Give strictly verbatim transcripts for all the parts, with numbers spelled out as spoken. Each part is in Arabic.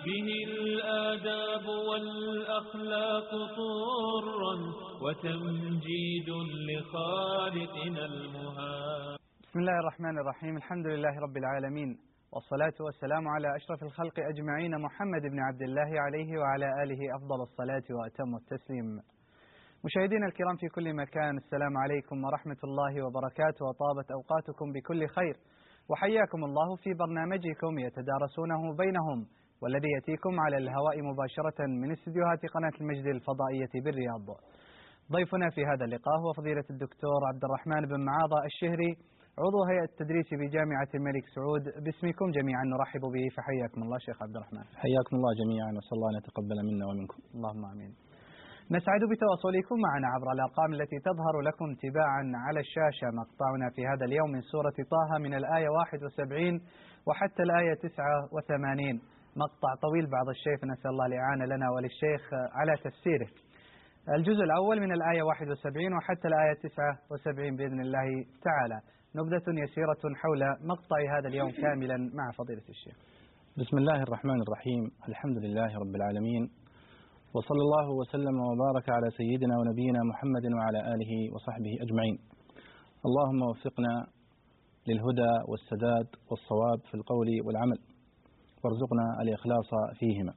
به الآداب والأخلاق طرا وتمجيد لخالقنا المهاب. بسم الله الرحمن الرحيم. الحمد لله رب العالمين، والصلاة والسلام على أشرف الخلق أجمعين، محمد بن عبد الله عليه وعلى آله أفضل الصلاة وأتم التسليم. مشاهدينا الكرام في كل مكان، السلام عليكم ورحمة الله وبركاته، وطابت أوقاتكم بكل خير، وحياكم الله في برنامجكم يتدارسونه بينهم، والذي يأتيكم على الهواء مباشرة من استديوهات قناة المجد الفضائية بالرياض. ضيفنا في هذا اللقاء هو فضيلة الدكتور عبد الرحمن بن معاضة الشهري، عضو هيئة التدريس بجامعة الملك سعود. باسمكم جميعا نرحب به، فحياكم الله شيخ عبد الرحمن. حياكم الله جميعا، وصلى الله أن يتقبل منا ومنكم. اللهم آمين. نسعد بتواصلكم معنا عبر الأرقام التي تظهر لكم تباعا على الشاشة. مقطعنا في هذا اليوم من سورة طه من الآية واحد وسبعين وحتى الآية تسعة وثمانين، مقطع طويل بعض الشيء، نسأل الله الإعانة لنا وللشيخ على تفسيره. الجزء الأول من الآية واحد وسبعين وحتى الآية تسعة وسبعين بإذن الله تعالى. نبذة يسيرة حول مقطع هذا اليوم كاملا مع فضيلة الشيخ. بسم الله الرحمن الرحيم. الحمد لله رب العالمين، وصلى الله وسلم وبارك على سيدنا ونبينا محمد وعلى آله وصحبه أجمعين. اللهم وفقنا للهدى والسداد والصواب في القول والعمل، وارزقنا الإخلاص فيهما.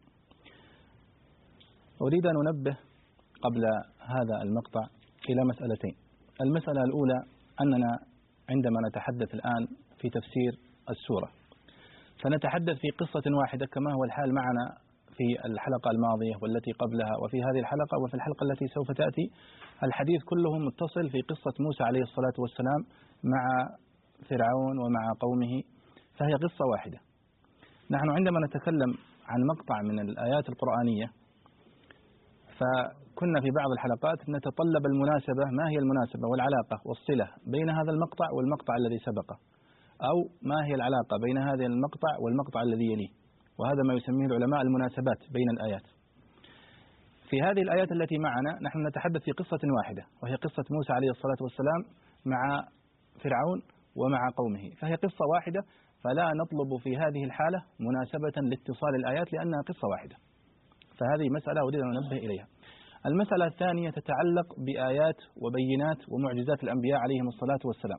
أريد أن أنبه قبل هذا المقطع إلى مسألتين. المسألة الأولى أننا عندما نتحدث الآن في تفسير السورة فنتحدث في قصة واحدة كما هو الحال معنا في الحلقة الماضية والتي قبلها وفي هذه الحلقة وفي الحلقة التي سوف تأتي. الحديث كله متصل في قصة موسى عليه الصلاة والسلام مع فرعون ومع قومه، فهي قصة واحدة. نحن عندما نتكلم عن مقطع من الآيات القرآنية فكنا في بعض الحلقات نتطلب المناسبة، ما هي المناسبة والعلاقة والصلة بين هذا المقطع والمقطع الذي سبقه، أو ما هي العلاقة بين هذا المقطع والمقطع الذي يليه، وهذا ما يسميه العلماء المناسبات بين الآيات. في هذه الآيات التي معنا نحن نتحدث في قصة واحدة، وهي قصة موسى عليه الصلاة والسلام مع فرعون ومع قومه، فهي قصة واحدة، فلا نطلب في هذه الحالة مناسبة لاتصال الآيات لأنها قصة واحدة. فهذه مسألة أريد أن أنبه إليها. المسألة الثانية تتعلق بآيات وبينات ومعجزات الأنبياء عليهم الصلاة والسلام.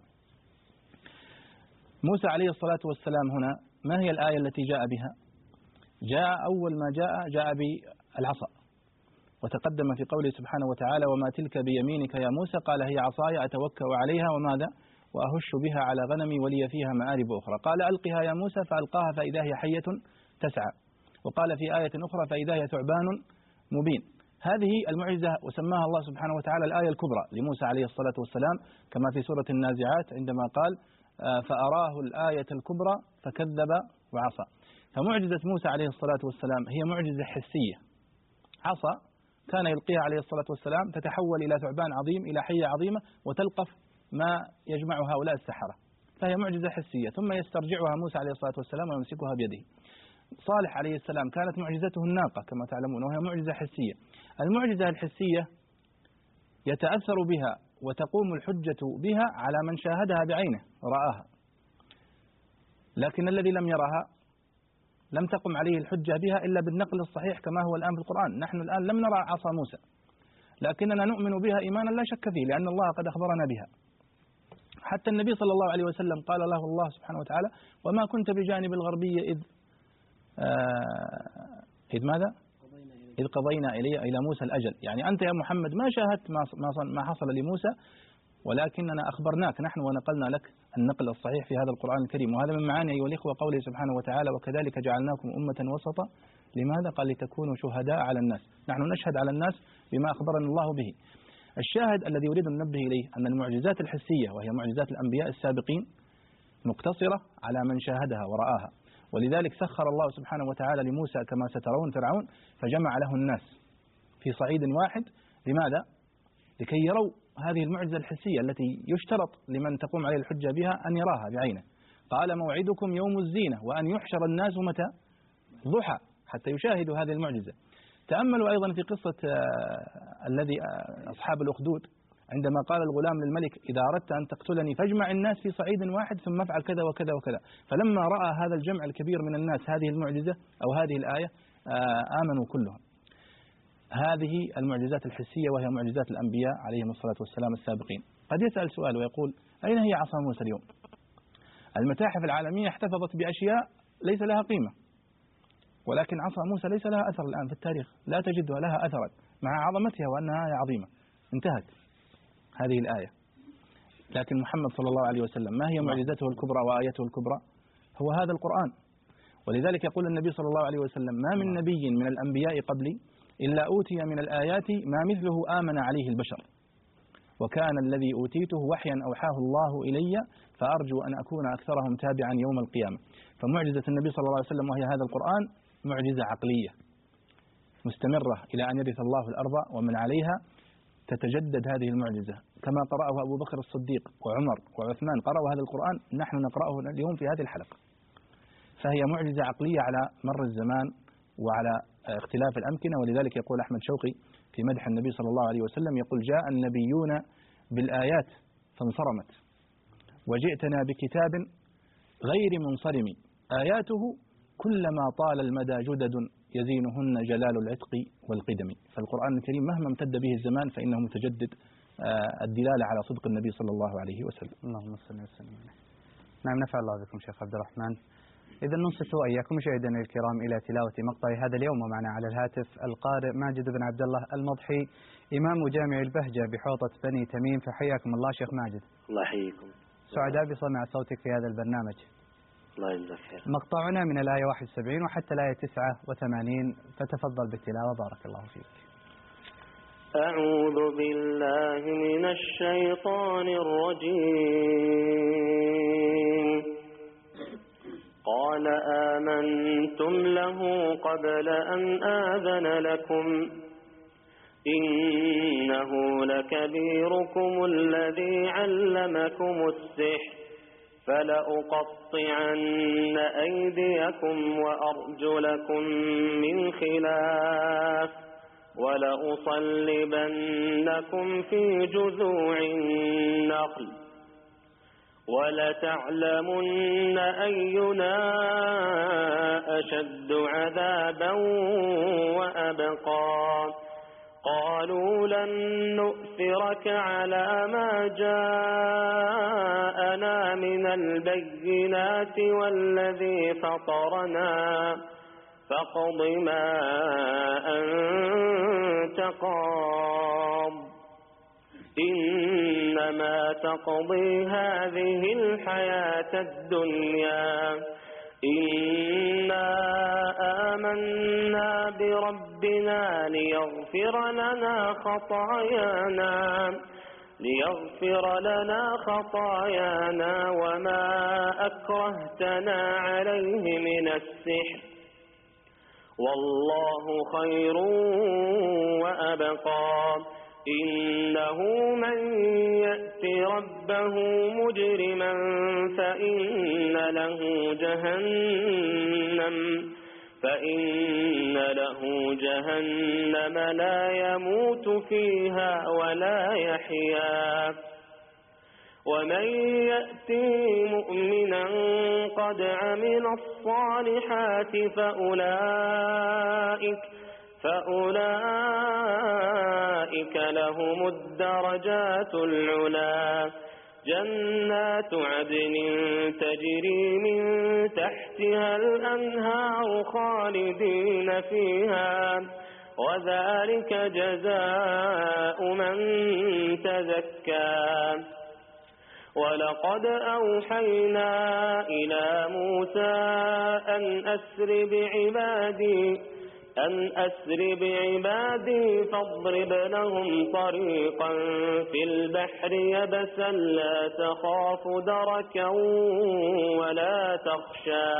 موسى عليه الصلاة والسلام هنا ما هي الآية التي جاء بها؟ جاء أول ما جاء جاء بالعصا، وتقدم في قوله سبحانه وتعالى: وما تلك بيمينك يا موسى، قال هي عصاي أتوكأ عليها وماذا وأهش بها على غنمي ولي فيها مآرب أخرى. قال ألقها يا موسى، فألقاها فإذا هي حية تسعى. وقال في آية أخرى فإذا هي ثعبان مبين. هذه المعجزة وسماها الله سبحانه وتعالى الآية الكبرى لموسى عليه الصلاة والسلام، كما في سورة النازعات عندما قال فأراه الآية الكبرى فكذب وعصى. فمعجزة موسى عليه الصلاة والسلام هي معجزة حسية، عصا كان يلقيها عليه الصلاة والسلام تتحول إلى ثعبان عظيم، إلى حية عظيمة، وتلقف ما يجمع هؤلاء السحرة، فهي معجزة حسية. ثم يسترجعها موسى عليه الصلاة والسلام ويمسكها بيده. صالح عليه السلام كانت معجزته الناقة كما تعلمون، وهي معجزة حسية. المعجزة الحسية يتأثر بها وتقوم الحجة بها على من شاهدها بعينه ورآها، لكن الذي لم يرها لم تقم عليه الحجة بها إلا بالنقل الصحيح كما هو الآن في القرآن. نحن الآن لم نرى عصا موسى، لكننا نؤمن بها إيمانا لا شك فيه، لأن الله قد أخبرنا بها. حتى النبي صلى الله عليه وسلم قال له الله سبحانه وتعالى: وما كنت بجانب الغربي إذ آه إذ ماذا؟ إذ قضينا إلي إلى موسى الأجل. يعني أنت يا محمد ما شاهدت ما ما حصل لموسى، ولكننا أخبرناك نحن ونقلنا لك النقل الصحيح في هذا القرآن الكريم. وهذا من معاني أيها الإخوة قوله سبحانه وتعالى: وكذلك جعلناكم أمة وسطا. لماذا؟ قال: لتكونوا شهداء على الناس. نحن نشهد على الناس بما أخبرنا الله به. الشاهد الذي أريد أن ننبه إليه أن المعجزات الحسية، وهي معجزات الأنبياء السابقين، مقتصرة على من شاهدها ورآها. ولذلك سخر الله سبحانه وتعالى لموسى كما سترون فرعون، فجمع له الناس في صعيد واحد. لماذا؟ لكي يروا هذه المعجزة الحسية التي يشترط لمن تقوم عليه الحجة بها أن يراها بعينه. قال: موعدكم يوم الزينة وأن يحشر الناس متى؟ ضحى، حتى يشاهدوا هذه المعجزة. تأملوا أيضا في قصة الذي أصحاب الأخدود، عندما قال الغلام للملك: إذا أردت أن تقتلني فاجمع الناس في صعيد واحد ثم افعل كذا وكذا وكذا. فلما رأى هذا الجمع الكبير من الناس هذه المعجزة أو هذه الآية آمنوا كلهم. هذه المعجزات الحسية وهي معجزات الأنبياء عليهم الصلاة والسلام السابقين. قد يسأل سؤال ويقول أين هي عصا موسى اليوم؟ المتاحف العالمية احتفظت بأشياء ليس لها قيمة، ولكن عصا موسى ليس لها أثر الآن في التاريخ، لا تجد لها أثرا مع عظمتها وأنها عظيمة. انتهت هذه الآية. لكن محمد صلى الله عليه وسلم ما هي معجزته الكبرى وآيته الكبرى؟ هو هذا القرآن. ولذلك يقول النبي صلى الله عليه وسلم ما من نبي من الأنبياء قبلي إلا أوتي من الآيات ما مثله آمن عليه البشر، وكان الذي أوتيته وحيا أوحاه الله إلي فأرجو أن أكون أكثرهم تابعا يوم القيامة. فمعجزة النبي صلى الله عليه وسلم وهي هذا القرآن معجزة عقلية مستمرة إلى أن يرث الله الأرض ومن عليها، تتجدد هذه المعجزة كما قرأه أبو بكر الصديق وعمر وعثمان قرأوا هذا القرآن، نحن نقرأه اليوم في هذه الحلقة. فهي معجزة عقلية على مر الزمان وعلى اختلاف الأمكنة. ولذلك يقول أحمد شوقي في مدح النبي صلى الله عليه وسلم يقول جاء النبيون بالآيات فانصرمت وجئتنا بكتاب غير منصرم آياته كلما طال المدى جدد يزينهن جلال العتق والقدم. فالقرآن الكريم مهما امتد به الزمان فإنه متجدد الدلالة على صدق النبي صلى الله عليه وسلم. اللهم صل وسلم. نعم، نفع الله بكم شيخ عبد الرحمن. إذا ننصت وإياكم مشاهدينا الكرام إلى تلاوة مقطع هذا اليوم، ومعنا على الهاتف القارئ ماجد بن عبد الله المضحي إمام جامع البهجة بحوطة بني تميم، فحياكم الله شيخ ماجد. الله يحييكم. سعداء بسمع صوتك في هذا البرنامج. الله يجزاك خير. مقطعنا من الآية واحد وسبعين وحتى الآية تسعة وثمانين، فتفضل بالتلاوة بارك الله فيك. أعوذ بالله من الشيطان الرجيم. قال آمنتم له قبل أن آذن لكم إنه لكبيركم الذي علمكم السحر فلأقطعن أيديكم وأرجلكم من خلاف ولأصلبنكم في جذوع النخل ولتعلمن أينا أشد عذابا وأبقى. قالوا لن نؤثرك على ما جاءنا من البينات والذي فطرنا فاقض ما أنت قاض إنما تقضي هذه الحياة الدنيا إنا آمنا بربنا ليغفر لنا خطايانا ليغفر لنا خطايانا وما أكرهتنا عليه من السحر والله خير وأبقى. إنه من يأت ربه مجرما فإن له جهنم فإن له جهنم لا يموت فيها ولا يحيا. ومن يأتي مؤمنا قد عمل الصالحات فأولئك فأولئك لهم الدرجات العلا جنات عدن تجري من تحتها الأنهار خالدين فيها وذلك جزاء من تزكى. ولقد أوحينا إلى موسى أن أسر بعبادي أن أسر بعبادي فاضرب لهم طريقا في البحر يبسا لا تخاف دركا ولا تخشى.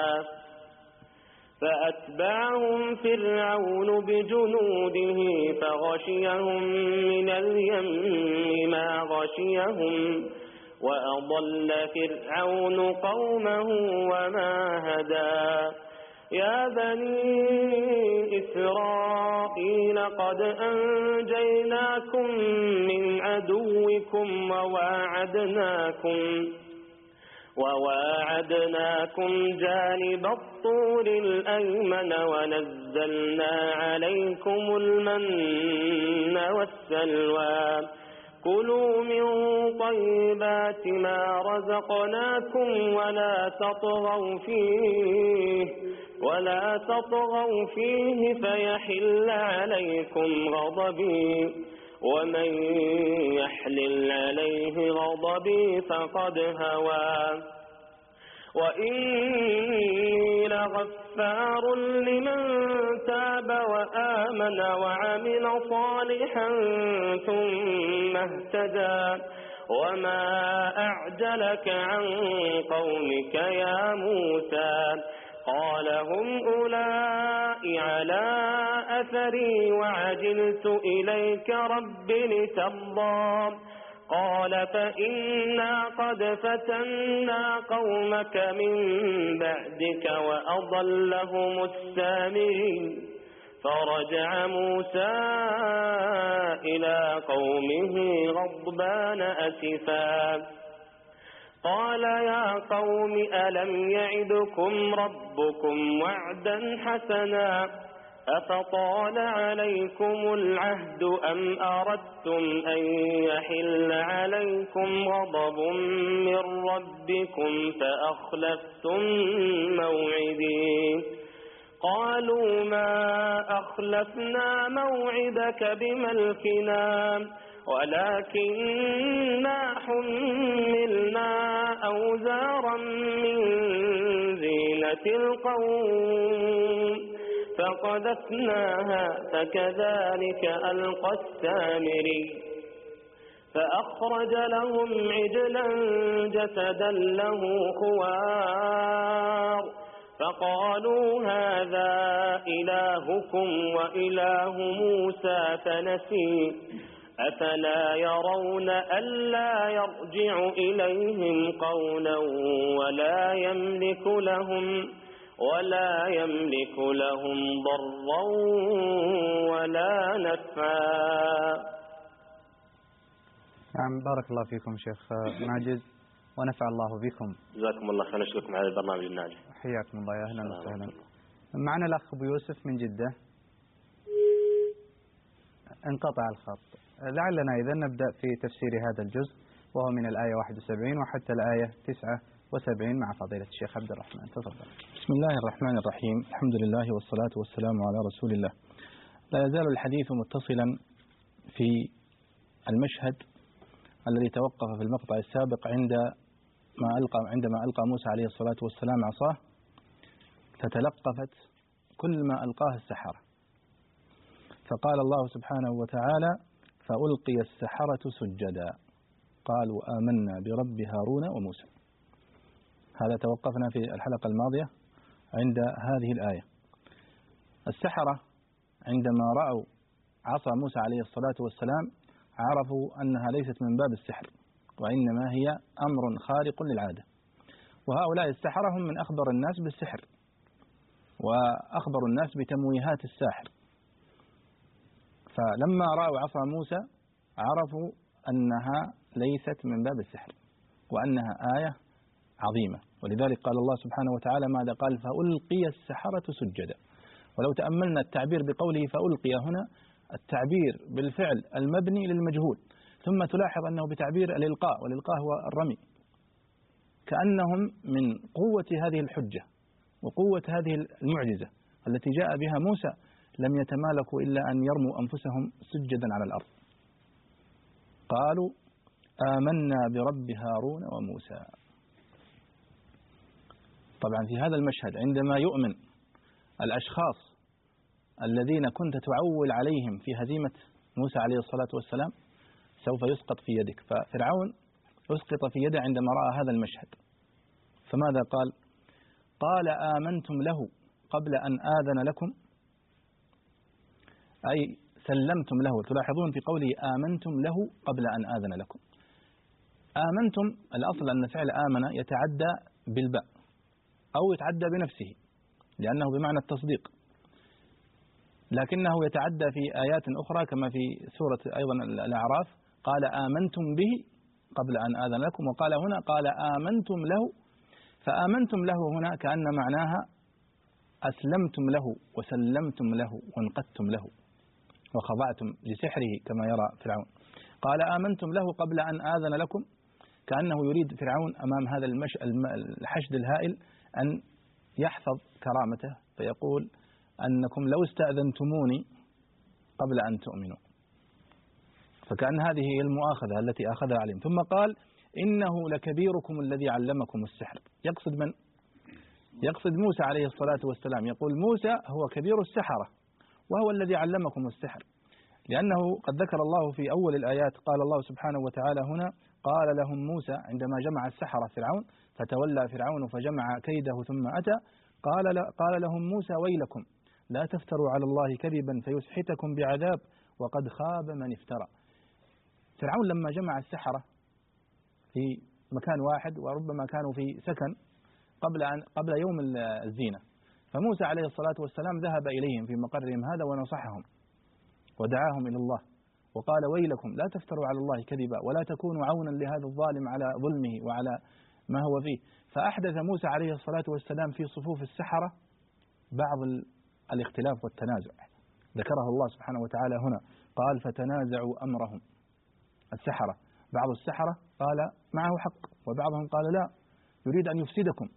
فأتبعهم فرعون بجنوده فغشيهم من اليم ما غشيهم وأضل فرعون قومه وما هدى. يا بني إسرائيل قد أنجيناكم من عدوكم وواعدناكم وواعدناكم جانب الطور الأيمن ونزلنا عليكم المن والسلوى كلوا من طيبات ما رزقناكم ولا تطغوا فيه ولا تطغوا فيه فيحل عليكم غضبي ومن يحلل عليه غضبي فقد هوى وإني لغفار لمن تاب وآمن وعمل صالحا ثم اهتدى وما أعجلك عن قومك يا موسى قال هم أولئك على أثري وعجلت إليك رب لترضى قال فإنا قد فتنا قومك من بعدك وأضلهم السامرين فرجع موسى إلى قومه غضبان أسفا قال يا قوم ألم يعدكم ربكم وعدا حسنا أفطال عليكم العهد أم أردتم أن يحل عليكم غضب من ربكم فأخلفتم موعدي قالوا ما أخلفنا موعدك بملكنا ولكننا حملنا أوزارا من زينة القوم فقذفناها فكذلك ألقى السامري فأخرج لهم عجلا جسدا له خوار فقالوا هذا إلهكم وإله موسى فنسي أفلا يرون ألا يرجع إليهم قولا ولا يملك لهم ولا يملك لهم ضرا ولا نفعا. نعم بارك الله فيكم شيخ ماجد ونفع الله بكم. جزاكم الله خير نشكركم على البرنامج الناجح. حياكم الله يا أهلا وسهلا. معنا الأخ أبو يوسف من جدة. انقطع الخط. لعلنا إذا نبدأ في تفسير هذا الجزء وهو من الآية واحد وسبعين وحتى الآية تسعة وسبعين مع فضيلة الشيخ عبد الرحمن. تفضل. بسم الله الرحمن الرحيم. الحمد لله والصلاة والسلام على رسول الله. لا يزال الحديث متصلا في المشهد الذي توقف في المقطع السابق عند ما ألقى عندما ألقى موسى عليه الصلاة والسلام عصاه فتلقفت كل ما ألقاه السحرة، فقال الله سبحانه وتعالى فألقي السحرة سجدا قالوا آمنا برب هارون وموسى. هذا توقفنا في الحلقة الماضية عند هذه الآية. السحرة عندما رأوا عصا موسى عليه الصلاة والسلام عرفوا أنها ليست من باب السحر وإنما هي أمر خارق للعادة، وهؤلاء السحرة هم من أخبر الناس بالسحر وأخبر الناس بتمويهات الساحر، فلما رأوا عصا موسى عرفوا أنها ليست من باب السحر وأنها آية عظيمة، ولذلك قال الله سبحانه وتعالى ماذا قال فألقي السحرة سجدا. ولو تأملنا التعبير بقوله فألقي هنا التعبير بالفعل المبني للمجهول، ثم تلاحظ أنه بتعبير الإلقاء، والإلقاء هو الرمي، كأنهم من قوة هذه الحجة وقوة هذه المعجزة التي جاء بها موسى لم يتمالكوا إلا أن يرموا أنفسهم سجدا على الأرض. قالوا آمنا برب هارون وموسى. طبعا في هذا المشهد عندما يؤمن الأشخاص الذين كنت تعول عليهم في هزيمة موسى عليه الصلاة والسلام سوف يسقط في يدك، ففرعون أسقط في يده عندما رأى هذا المشهد، فماذا قال؟ قال آمنتم له قبل أن آذن لكم، أي سلمتم له. تلاحظون في قوله آمنتم له قبل أن آذن لكم. آمنتم الأصل أن فعل آمن يتعدى بالباء أو يتعدى بنفسه لأنه بمعنى التصديق، لكنه يتعدى في آيات أخرى كما في سورة أيضا الأعراف قال آمنتم به قبل أن آذن لكم، وقال هنا قال آمنتم له فآمنتم له هنا كأن معناها أسلمتم له وسلمتم له وانقدتم له وخضعتم لسحره كما يرى فرعون. قال آمنتم له قبل أن آذن لكم، كأنه يريد فرعون أمام هذا المش... الحشد الهائل أن يحفظ كرامته، فيقول أنكم لو استأذنتموني قبل أن تؤمنوا، فكأن هذه هي المؤاخذة التي أخذها عليهم. ثم قال إنه لكبيركم الذي علمكم السحر. يقصد من؟ يقصد موسى عليه الصلاة والسلام، يقول موسى هو كبير السحرة وهو الذي علمكم السحر، لأنه قد ذكر الله في أول الآيات، قال الله سبحانه وتعالى هنا قال لهم موسى عندما جمع السحرة فرعون فتولى فرعون فجمع كيده ثم أتى، قال قال لهم موسى ويلكم لا تفتروا على الله كذبا فيسحتكم بعذاب وقد خاب من افترى. فرعون لما جمع السحرة في مكان واحد وربما كانوا في سكن قبل أن قبل يوم الزينة، فموسى عليه الصلاة والسلام ذهب إليهم في مقرهم هذا ونصحهم ودعاهم إلى الله وقال ويلكم لا تفتروا على الله كذبا ولا تكونوا عونا لهذا الظالم على ظلمه وعلى ما هو فيه. فأحدث موسى عليه الصلاة والسلام في صفوف السحرة بعض الاختلاف والتنازع، ذكره الله سبحانه وتعالى هنا، قال فتنازعوا أمرهم. السحرة بعض السحرة قال معه حق وبعضهم قال لا، يريد أن يفسدكم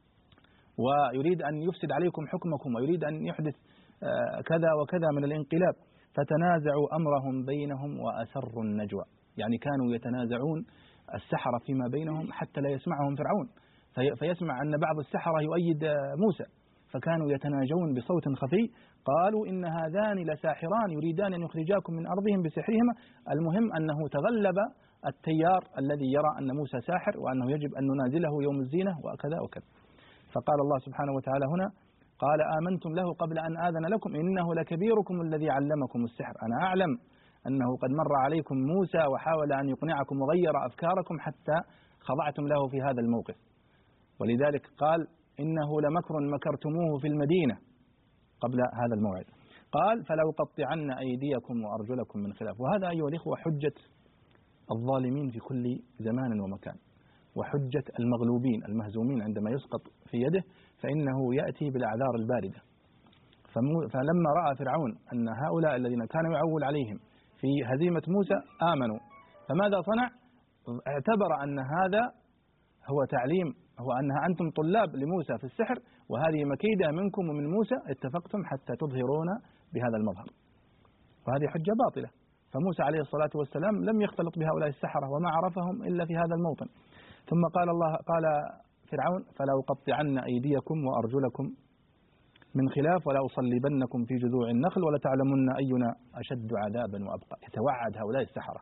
ويريد أن يفسد عليكم حكمكم ويريد أن يحدث كذا وكذا من الانقلاب. فتنازعوا أمرهم بينهم وأسروا النجوى، يعني كانوا يتنازعون السحرة فيما بينهم حتى لا يسمعهم فرعون، فيسمع أن بعض السحرة يؤيد موسى، فكانوا يتناجون بصوت خفي قالوا إن هذان لساحران يريدان أن يخرجاكم من أرضهم بسحرهما. المهم أنه تغلب التيار الذي يرى أن موسى ساحر وأنه يجب أن ننازله يوم الزينة وكذا وكذا. فقال الله سبحانه وتعالى هنا قال آمنتم له قبل أن آذن لكم إنه لكبيركم الذي علمكم السحر. أنا أعلم أنه قد مر عليكم موسى وحاول أن يقنعكم وغير أفكاركم حتى خضعتم له في هذا الموقف، ولذلك قال إنه لمكر مكرتموه في المدينة قبل هذا الموعد. قال فلو قطعن أيديكم وأرجلكم من خلاف. وهذا أيها الإخوة حجة الظالمين في كل زمان ومكان، وحجة المغلوبين المهزومين عندما يسقط في يده فإنه يأتي بالأعذار الباردة. فلما رأى فرعون أن هؤلاء الذين كانوا يعول عليهم في هزيمة موسى آمنوا، فماذا صنع؟ اعتبر أن هذا هو تعليم، هو أنها أنتم طلاب لموسى في السحر وهذه مكيدة منكم ومن موسى، اتفقتم حتى تظهرون بهذا المظهر، وهذه حجة باطلة. فموسى عليه الصلاة والسلام لم يختلط بهؤلاء السحرة وما عرفهم إلا في هذا الموطن. ثم قال الله قال فرعون فلا أقطعن أيديكم وأرجلكم من خلاف ولا أصلبنكم في جذوع النخل ولا تعلمن أينا أشد عذابا وأبقى. يتوعد هؤلاء السحرة.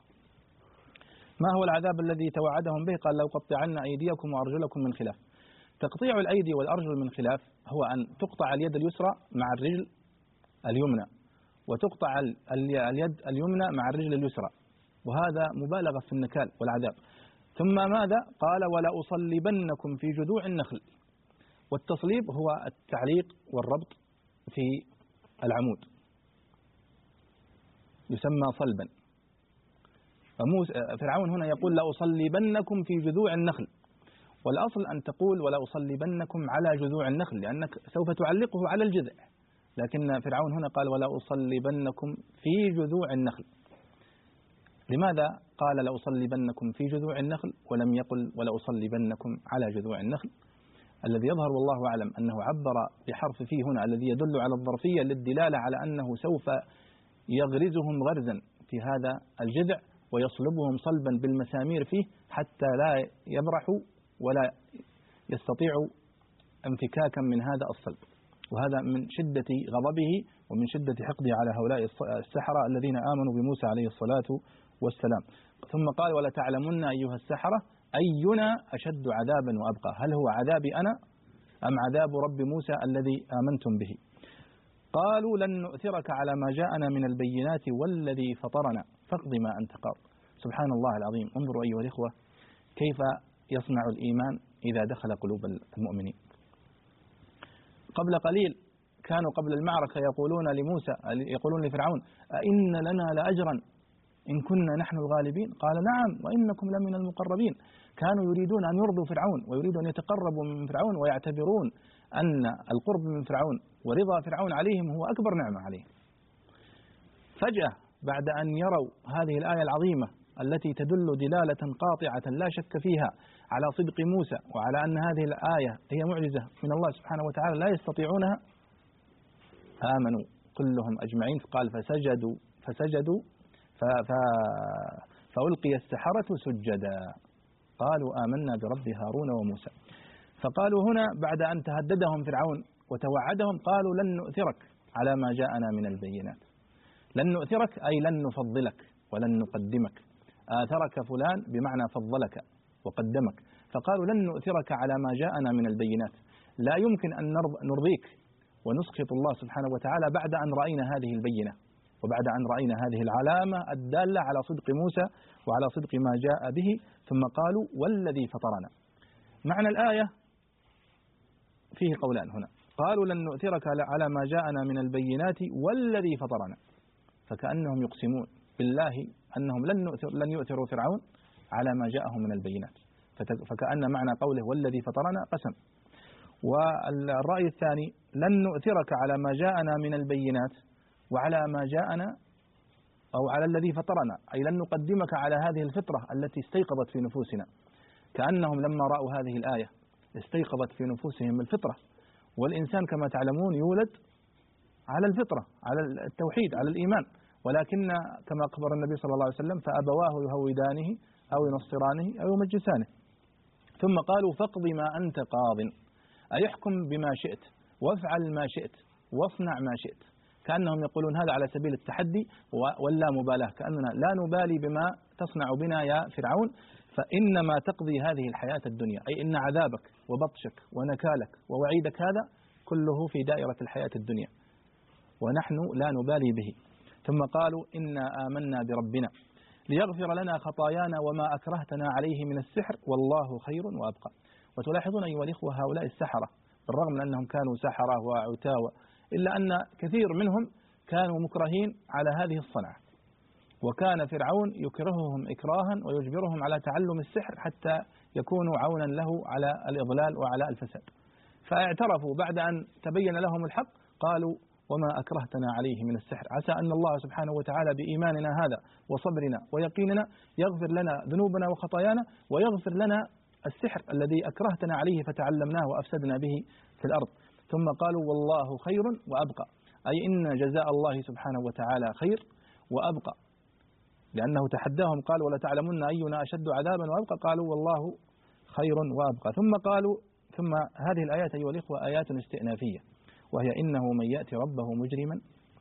ما هو العذاب الذي توعدهم به؟ قال لا أقطعن أيديكم وأرجلكم من خلاف. تقطيع الأيدي والأرجل من خلاف هو أن تقطع اليد اليسرى مع الرجل اليمنى وتقطع اليد اليمنى مع الرجل اليسرى، وهذا مبالغة في النكال والعذاب. ثم ماذا؟ قال ولا أصلبنكم في جذوع النخل. والتصليب هو التعليق والربط في العمود، يسمى صلبا. فرعون هنا يقول لا أصلبنكم في جذوع النخل، والأصل أن تقول ولا أصلبنكم على جذوع النخل لأنك سوف تعلقه على الجذع، لكن فرعون هنا قال ولا أصلبنكم في جذوع النخل. لماذا قال لا أصلبنكم في جذوع النخل ولم يقل ولا أصلبنكم على جذوع النخل؟ الذي يظهر والله أعلم أنه عبر بحرف فيه هنا الذي يدل على الظرفية للدلالة على أنه سوف يغرزهم غرزا في هذا الجذع ويصلبهم صلبا بالمسامير فيه حتى لا يبرحوا ولا يستطيعوا انفكاكا من هذا الصلب. وهذا من شدة غضبه ومن شدة حقده على هؤلاء السحرة الذين آمنوا بموسى عليه الصلاة والسلام. ثم قال ولا تعلمن أيها السحرة أينا أشد عذابا وأبقى. هل هو عذابي أنا أم عذاب رب موسى الذي آمنتم به؟ قالوا لن نؤثرك على ما جاءنا من البينات والذي فطرنا فاقض ما أنت قاض. سبحان الله العظيم. انظروا أيها الإخوة كيف يصنع الإيمان إذا دخل قلوب المؤمنين. قبل قليل كانوا قبل المعركة يقولون لموسى يقولون لفرعون أئن لنا لأجرا إن كنا نحن الغالبين؟ قال نعم وإنكم لمن المقربين. كانوا يريدون أن يرضوا فرعون ويريدون أن يتقربوا من فرعون ويعتبرون أن القرب من فرعون ورضا فرعون عليهم هو أكبر نعمة عليهم. فجأة بعد أن يروا هذه الآية العظيمة التي تدل دلالة قاطعة لا شك فيها على صدق موسى وعلى أن هذه الآية هي معجزة من الله سبحانه وتعالى لا يستطيعونها، آمنوا كلهم أجمعين. قال فسجدوا فسجدوا ف ف فألقي السحرة سجدا قالوا آمنا برب هارون وموسى. فقالوا هنا بعد أن تهددهم فرعون وتوعدهم قالوا لن نؤثرك على ما جاءنا من البينات. لن نؤثرك أي لن نفضلك ولن نقدمك. آثرك فلان بمعنى فضلك وقدمك، فقالوا لن نؤثرك على ما جاءنا من البينات، لا يمكن أن نرضيك ونسخط الله سبحانه وتعالى بعد أن رأينا هذه البينة وبعد أن رأينا هذه العلامة الدالة على صدق موسى وعلى صدق ما جاء به. ثم قالوا والذي فطرنا. معنى الآية فيه قولان هنا، قالوا لن نؤثرك على ما جاءنا من البينات والذي فطرنا، فكأنهم يقسمون بالله أنهم لن نؤثر لن يؤثروا فرعون على ما جاءهم من البينات، فكأن معنى قوله والذي فطرنا قسم. والرأي الثاني لن نؤثرك على ما جاءنا من البينات وعلى ما جاءنا أو على الذي فطرنا، أي لن نقدمك على هذه الفطرة التي استيقظت في نفوسنا. كأنهم لما رأوا هذه الآية استيقظت في نفوسهم الفطرة، والإنسان كما تعلمون يولد على الفطرة على التوحيد على الإيمان، ولكن كما أخبر النبي صلى الله عليه وسلم فأبواه يهودانه أو ينصرانه أو يمجسانه. ثم قالوا فاقض ما أنت قاض، أي احكم بما شئت وافعل ما شئت واصنع ما شئت. كأنهم يقولون هذا على سبيل التحدي ولا مبالاة، كأننا لا نبالي بما تصنع بنا يا فرعون، فإنما تقضي هذه الحياة الدنيا، أي إن عذابك وبطشك ونكالك ووعيدك هذا كله في دائرة الحياة الدنيا ونحن لا نبالي به. ثم قالوا إنا آمنا بربنا ليغفر لنا خطايانا وما أكرهتنا عليه من السحر والله خير وأبقى. وتلاحظون أيها الإخوة هؤلاء السحرة بالرغم من أنهم كانوا سحرة وعتاوة إلا أن كثير منهم كانوا مكرهين على هذه الصنعة، وكان فرعون يكرههم إكراها ويجبرهم على تعلم السحر حتى يكونوا عونا له على الإضلال وعلى الفساد. فاعترفوا بعد أن تبين لهم الحق قالوا وما أكرهتنا عليه من السحر، عسى أن الله سبحانه وتعالى بإيماننا هذا وصبرنا ويقيننا يغفر لنا ذنوبنا وخطايانا ويغفر لنا السحر الذي أكرهتنا عليه فتعلمناه وأفسدنا به في الأرض. ثم قالوا والله خير وأبقى، أي إن جزاء الله سبحانه وتعالى خير وأبقى، لأنه تحداهم قال ولا تعلمن أينا أشد عذابا وأبقى، قالوا والله خير وأبقى. ثم قالوا ثم هذه الآيات أيها الإخوة آيات استئنافية، وهي إنه من يأتي ربه مجرما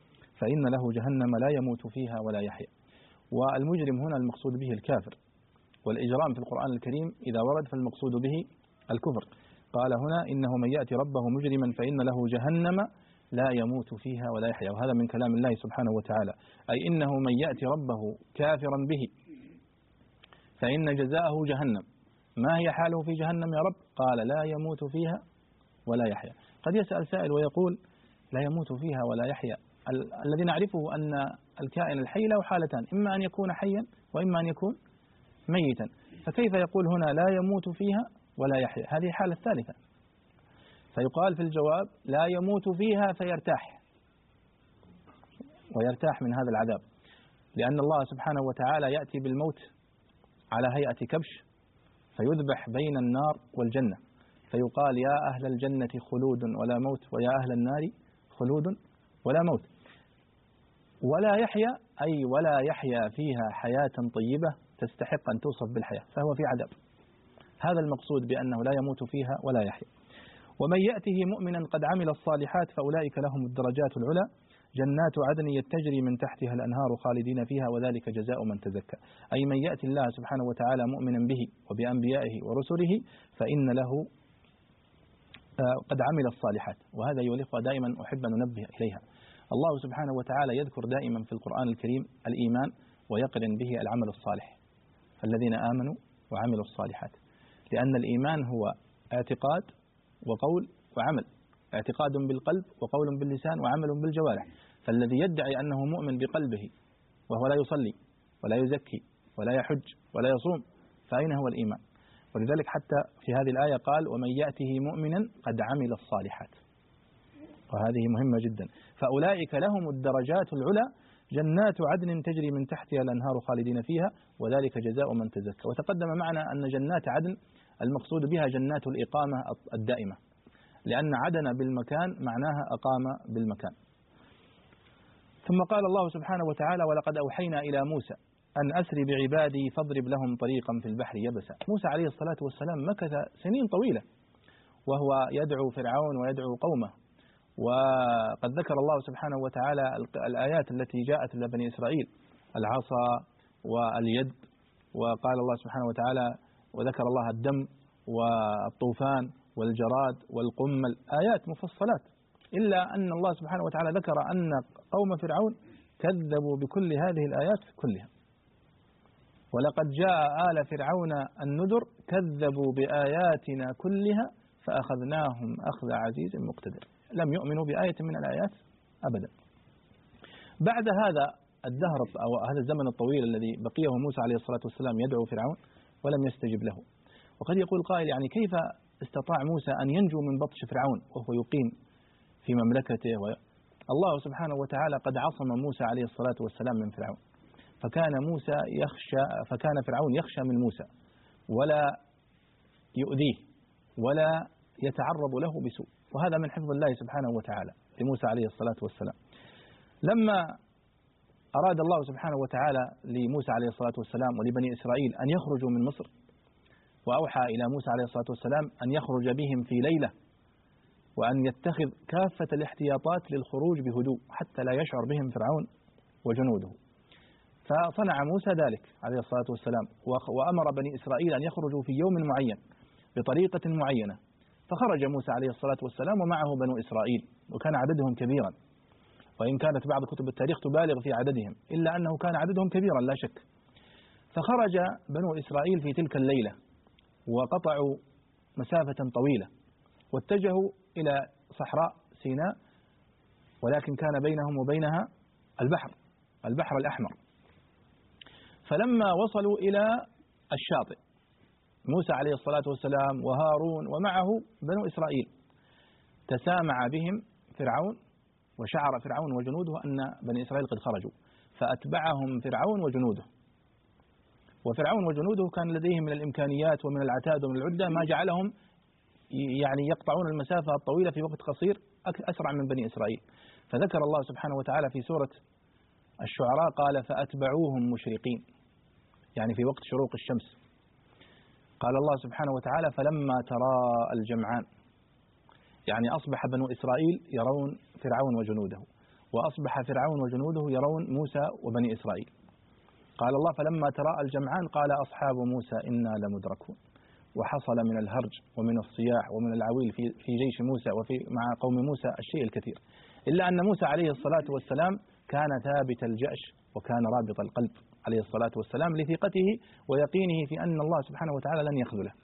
فإن له جهنم لا يموت فيها ولا يحيا. والمجرم هنا المقصود به الكافر، والإجرام في القرآن الكريم إذا ورد فالمقصود به الكفر. قال هنا إنه من يأتي ربه مجرما فإن له جهنم لا يموت فيها ولا يحيا، وهذا من كلام الله سبحانه وتعالى، أي إنه من يأتي ربه كافرا به فإن جزاءه جهنم. ما هي حاله في جهنم يا رب؟ قال لا يموت فيها ولا يحيا. قد يسأل سائل ويقول لا يموت فيها ولا يحيا، الذي نعرفه أن الكائن الحي له حالتان، إما أن يكون حيا وإما أن يكون ميتا، فكيف يقول هنا لا يموت فيها ولا يحيا؟ هذه الحالة الثالثة. فيقال في الجواب لا يموت فيها فيرتاح ويرتاح من هذا العذاب، لأن الله سبحانه وتعالى يأتي بالموت على هيئة كبش فيذبح بين النار والجنة، فيقال يا أهل الجنة خلود ولا موت ويا أهل النار خلود ولا موت. ولا يحيا أي ولا يحيا فيها حياة طيبة تستحق أن توصف بالحياة، فهو في عذاب. هذا المقصود بأنه لا يموت فيها ولا يحيا. ومن يأته مؤمنا قد عمل الصالحات فأولئك لهم الدرجات العلى جنات عدن تجري من تحتها الأنهار خالدين فيها وذلك جزاء من تزكى، أي من يأتي الله سبحانه وتعالى مؤمنا به وبأنبيائه ورسله فإن له قد عمل الصالحات. وهذا أيها الإخوة دائما أحب أن ننبه إليها. الله سبحانه وتعالى يذكر دائما في القرآن الكريم الإيمان ويقرن به العمل الصالح، الذين آمنوا وعملوا الصالحات، لأن الإيمان هو اعتقاد وقول وعمل، اعتقاد بالقلب وقول باللسان وعمل بالجوارح. فالذي يدعي أنه مؤمن بقلبه وهو لا يصلي ولا يزكي ولا يحج ولا يصوم فأين هو الإيمان؟ ولذلك حتى في هذه الآية قال ومن يأته مؤمنا قد عمل الصالحات، وهذه مهمة جدا. فأولئك لهم الدرجات العلى جنات عدن تجري من تحتها الأنهار خالدين فيها وذلك جزاء من تزكى. وتقدم معنا أن جنات عدن المقصود بها جنات الإقامة الدائمة، لأن عدن بالمكان معناها أقام بالمكان. ثم قال الله سبحانه وتعالى ولقد أوحينا إلى موسى أن أسر بعبادي فاضرب لهم طريقا في البحر يبسا. موسى عليه الصلاة والسلام مكث سنين طويلة وهو يدعو فرعون ويدعو قومه، وقد ذكر الله سبحانه وتعالى الآيات التي جاءت لبني إسرائيل، العصا واليد، وقال الله سبحانه وتعالى وذكر الله الدم والطوفان والجراد والقمل، آيات مفصلات، إلا أن الله سبحانه وتعالى ذكر أن قوم فرعون كذبوا بكل هذه الآيات كلها. ولقد جاء آل فرعون النذر كذبوا بآياتنا كلها فأخذناهم أخذ عزيز مقتدر. لم يؤمنوا بآية من الآيات أبدا. بعد هذا الدهر أو هذا الزمن الطويل الذي بقيه موسى عليه الصلاة والسلام يدعو فرعون ولم يستجب له. وقد يقول قائل يعني كيف استطاع موسى أن ينجو من بطش فرعون وهو يقيم في مملكته؟ الله سبحانه وتعالى قد عصم موسى عليه الصلاة والسلام من فرعون، فكان موسى يخشى فكان فرعون يخشى من موسى ولا يؤذيه ولا يتعرض له بسوء، وهذا من حفظ الله سبحانه وتعالى لموسى عليه الصلاة والسلام. لما أراد الله سبحانه وتعالى لموسى عليه الصلاة والسلام ولبني إسرائيل أن يخرجوا من مصر، وأوحى إلى موسى عليه الصلاة والسلام أن يخرج بهم في ليلة وأن يتخذ كافة الاحتياطات للخروج بهدوء حتى لا يشعر بهم فرعون وجنوده. فصنع موسى ذلك عليه الصلاة والسلام، وأمر بني إسرائيل أن يخرجوا في يوم معين بطريقة معينة. فخرج موسى عليه الصلاة والسلام ومعه بنو إسرائيل، وكان عددهم كبيرا، وإن كانت بعض كتب التاريخ تبالغ في عددهم إلا أنه كان عددهم كبيرا لا شك. فخرج بنو إسرائيل في تلك الليلة وقطعوا مسافة طويلة واتجهوا إلى صحراء سيناء، ولكن كان بينهم وبينها البحر البحر الأحمر. فلما وصلوا إلى الشاطئ موسى عليه الصلاة والسلام وهارون ومعه بنو إسرائيل، تسامع بهم فرعون وشعر فرعون وجنوده أن بني إسرائيل قد خرجوا، فأتبعهم فرعون وجنوده. وفرعون وجنوده كان لديهم من الإمكانيات ومن العتاد ومن العدة ما جعلهم يعني يقطعون المسافة الطويلة في وقت قصير أسرع من بني إسرائيل. فذكر الله سبحانه وتعالى في سورة الشعراء قال فأتبعوهم مشرقين، يعني في وقت شروق الشمس. قال الله سبحانه وتعالى فلما تراءى الجمعان، يعني أصبح بنو إسرائيل يرون فرعون وجنوده، وأصبح فرعون وجنوده يرون موسى وبني إسرائيل. قال الله فلما تراءى الجمعان قال أصحاب موسى إنا لمدركون. وحصل من الهرج ومن الصياح ومن العويل في في جيش موسى وفي مع قوم موسى الشيء الكثير، إلا أن موسى عليه الصلاة والسلام كان ثابت الجأش وكان رابط القلب عليه الصلاة والسلام لثقته ويقينه في أن الله سبحانه وتعالى لن يخذله.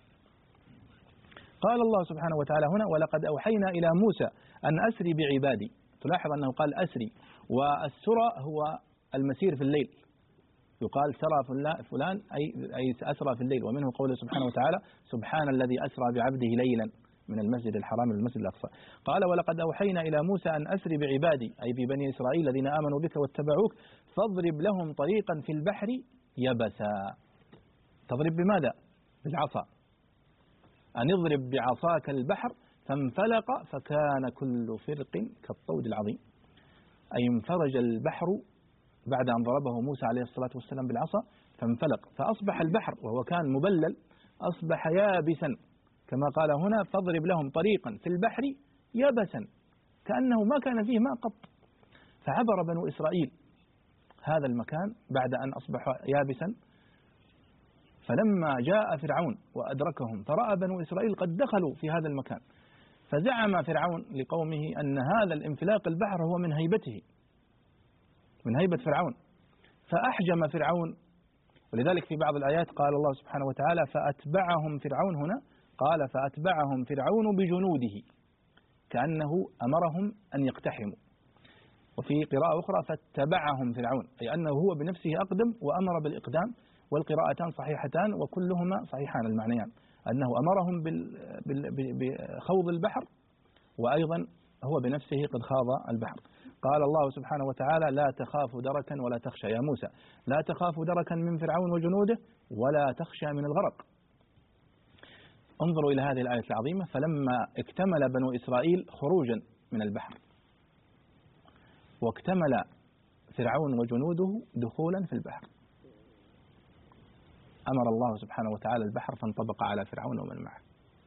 قال الله سبحانه وتعالى هنا ولقد أوحينا إلى موسى أن أسري بعبادي. تلاحظ أنه قال أسري، والسرى هو المسير في الليل، يقال سرى فلان أي أي أسرى في الليل، ومنه قوله سبحانه وتعالى سبحان الذي أسرى بعبده ليلا من المسجد الحرام إلى المسجد الأقصى. قال ولقد أوحينا إلى موسى أن أسري بعبادي أي ببني إسرائيل الذين آمنوا بك واتبعوك فاضرب لهم طريقا في البحر يبسا. تضرب بماذا؟ بالعصا. أن اضرب بعصاك البحر فانفلق فكان كل فرق كالطود العظيم، أي انفرج البحر بعد أن ضربه موسى عليه الصلاة والسلام بالعصا فانفلق، فأصبح البحر وهو كان مبلل أصبح يابسا، كما قال هنا فاضرب لهم طريقا في البحر يبسا، كأنه ما كان فيه ماء قط. فعبر بنو إسرائيل هذا المكان بعد أن أصبح يابسا. فلما جاء فرعون وأدركهم فرأى بنو إسرائيل قد دخلوا في هذا المكان، فزعم فرعون لقومه أن هذا الانفلاق البحر هو من هيبته، من هيبة فرعون، فأحجم فرعون. ولذلك في بعض الآيات قال الله سبحانه وتعالى فأتبعهم فرعون، هنا قال فأتبعهم فرعون بجنوده، كأنه أمرهم أن يقتحموا. وفي قراءة أخرى فاتبعهم فرعون، أي أنه هو بنفسه أقدم وأمر بالإقدام، والقراءتان صحيحتان وكلهما صحيحان المعنيان، أنه أمرهم بخوض البحر، وأيضا هو بنفسه قد خاض البحر. قال الله سبحانه وتعالى: لا تخاف دركا ولا تخشى يا موسى، لا تخاف دركا من فرعون وجنوده ولا تخشى من الغرق. انظروا إلى هذه الآية العظيمة. فلما اكتمل بنو إسرائيل خروجا من البحر واكتمل فرعون وجنوده دخولا في البحر، أمر الله سبحانه وتعالى البحر فانطبق على فرعون ومن معه.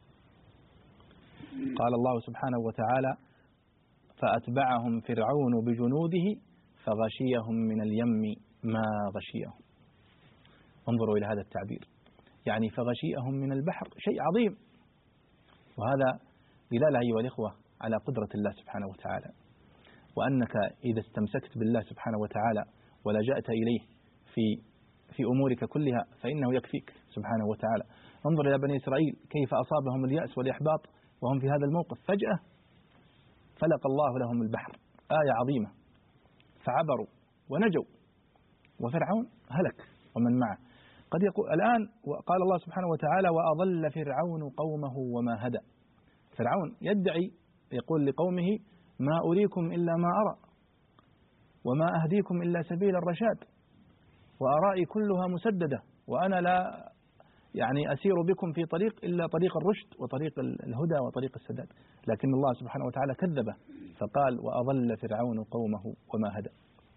قال الله سبحانه وتعالى: فأتبعهم فرعون بجنوده فغشيهم من اليم ما غشيهم. انظروا إلى هذا التعبير، يعني فغشيهم من البحر، شيء عظيم. وهذا دلالة أيها الإخوة على قدرة الله سبحانه وتعالى، وأنك إذا استمسكت بالله سبحانه وتعالى ولجأت إليه في في أمورك كلها فإنه يكفيك سبحانه وتعالى. انظر إلى بني إسرائيل كيف أصابهم اليأس والإحباط وهم في هذا الموقف، فجأة فلق الله لهم البحر، آية عظيمة، فعبروا ونجوا، وفرعون هلك ومن معه. قد يقول الآن، قال الله سبحانه وتعالى: وأضل فرعون قومه وما هدى. فرعون يدعي، يقول لقومه: ما أريكم إلا ما أرى وما أهديكم إلا سبيل الرشاد وآرائي كلها مسددة وأنا لا يعني أسير بكم في طريق إلا طريق الرشد وطريق الهدى وطريق السداد. لكن الله سبحانه وتعالى كذبه فقال: وأضل فرعون قومه وما هدى.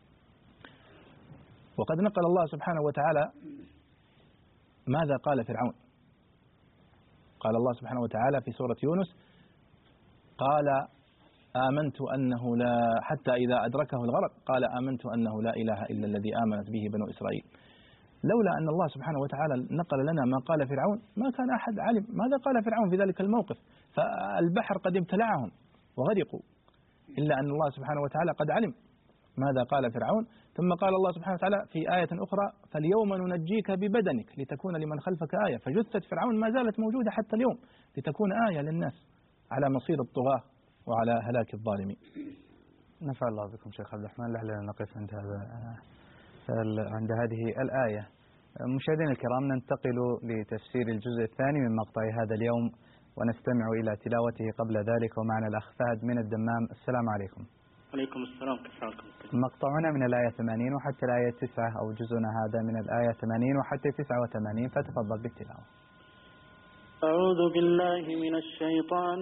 وقد نقل الله سبحانه وتعالى ماذا قال فرعون. قال الله سبحانه وتعالى في سورة يونس: قال آمنت أنه لا، حتى إذا أدركه الغرق قال آمنت أنه لا إله إلا الذي آمنت به بنو إسرائيل. لولا أن الله سبحانه وتعالى نقل لنا ما قال فرعون ما كان أحد علم ماذا قال فرعون في ذلك الموقف، فالبحر قد ابتلعهم وغرقوا، إلا أن الله سبحانه وتعالى قد علم ماذا قال فرعون. ثم قال الله سبحانه وتعالى في آية أخرى: فاليوم ننجيك ببدنك لتكون لمن خلفك آية. فجثة فرعون ما زالت موجودة حتى اليوم لتكون آية للناس على مصير الطغاة وعلى هلاك الظالمين. نفع الله بكم شيخ عبد الرحمن. لعلنا نقف عند هذا عند هذه الآية. مشاهدينا الكرام، ننتقل لتفسير الجزء الثاني من مقطع هذا اليوم ونستمع إلى تلاوته. قبل ذلك ومعنا الأخ فهد من الدمام. السلام عليكم. عليكم السلام، كيف حالكم؟ مقطعنا من الآية ثمانين وحتى الآية تسعة، أو جزءنا هذا من الآية ثمانين وحتى تسعة وثمانين، فتفضل بالتلاوة. أعوذ بالله من الشيطان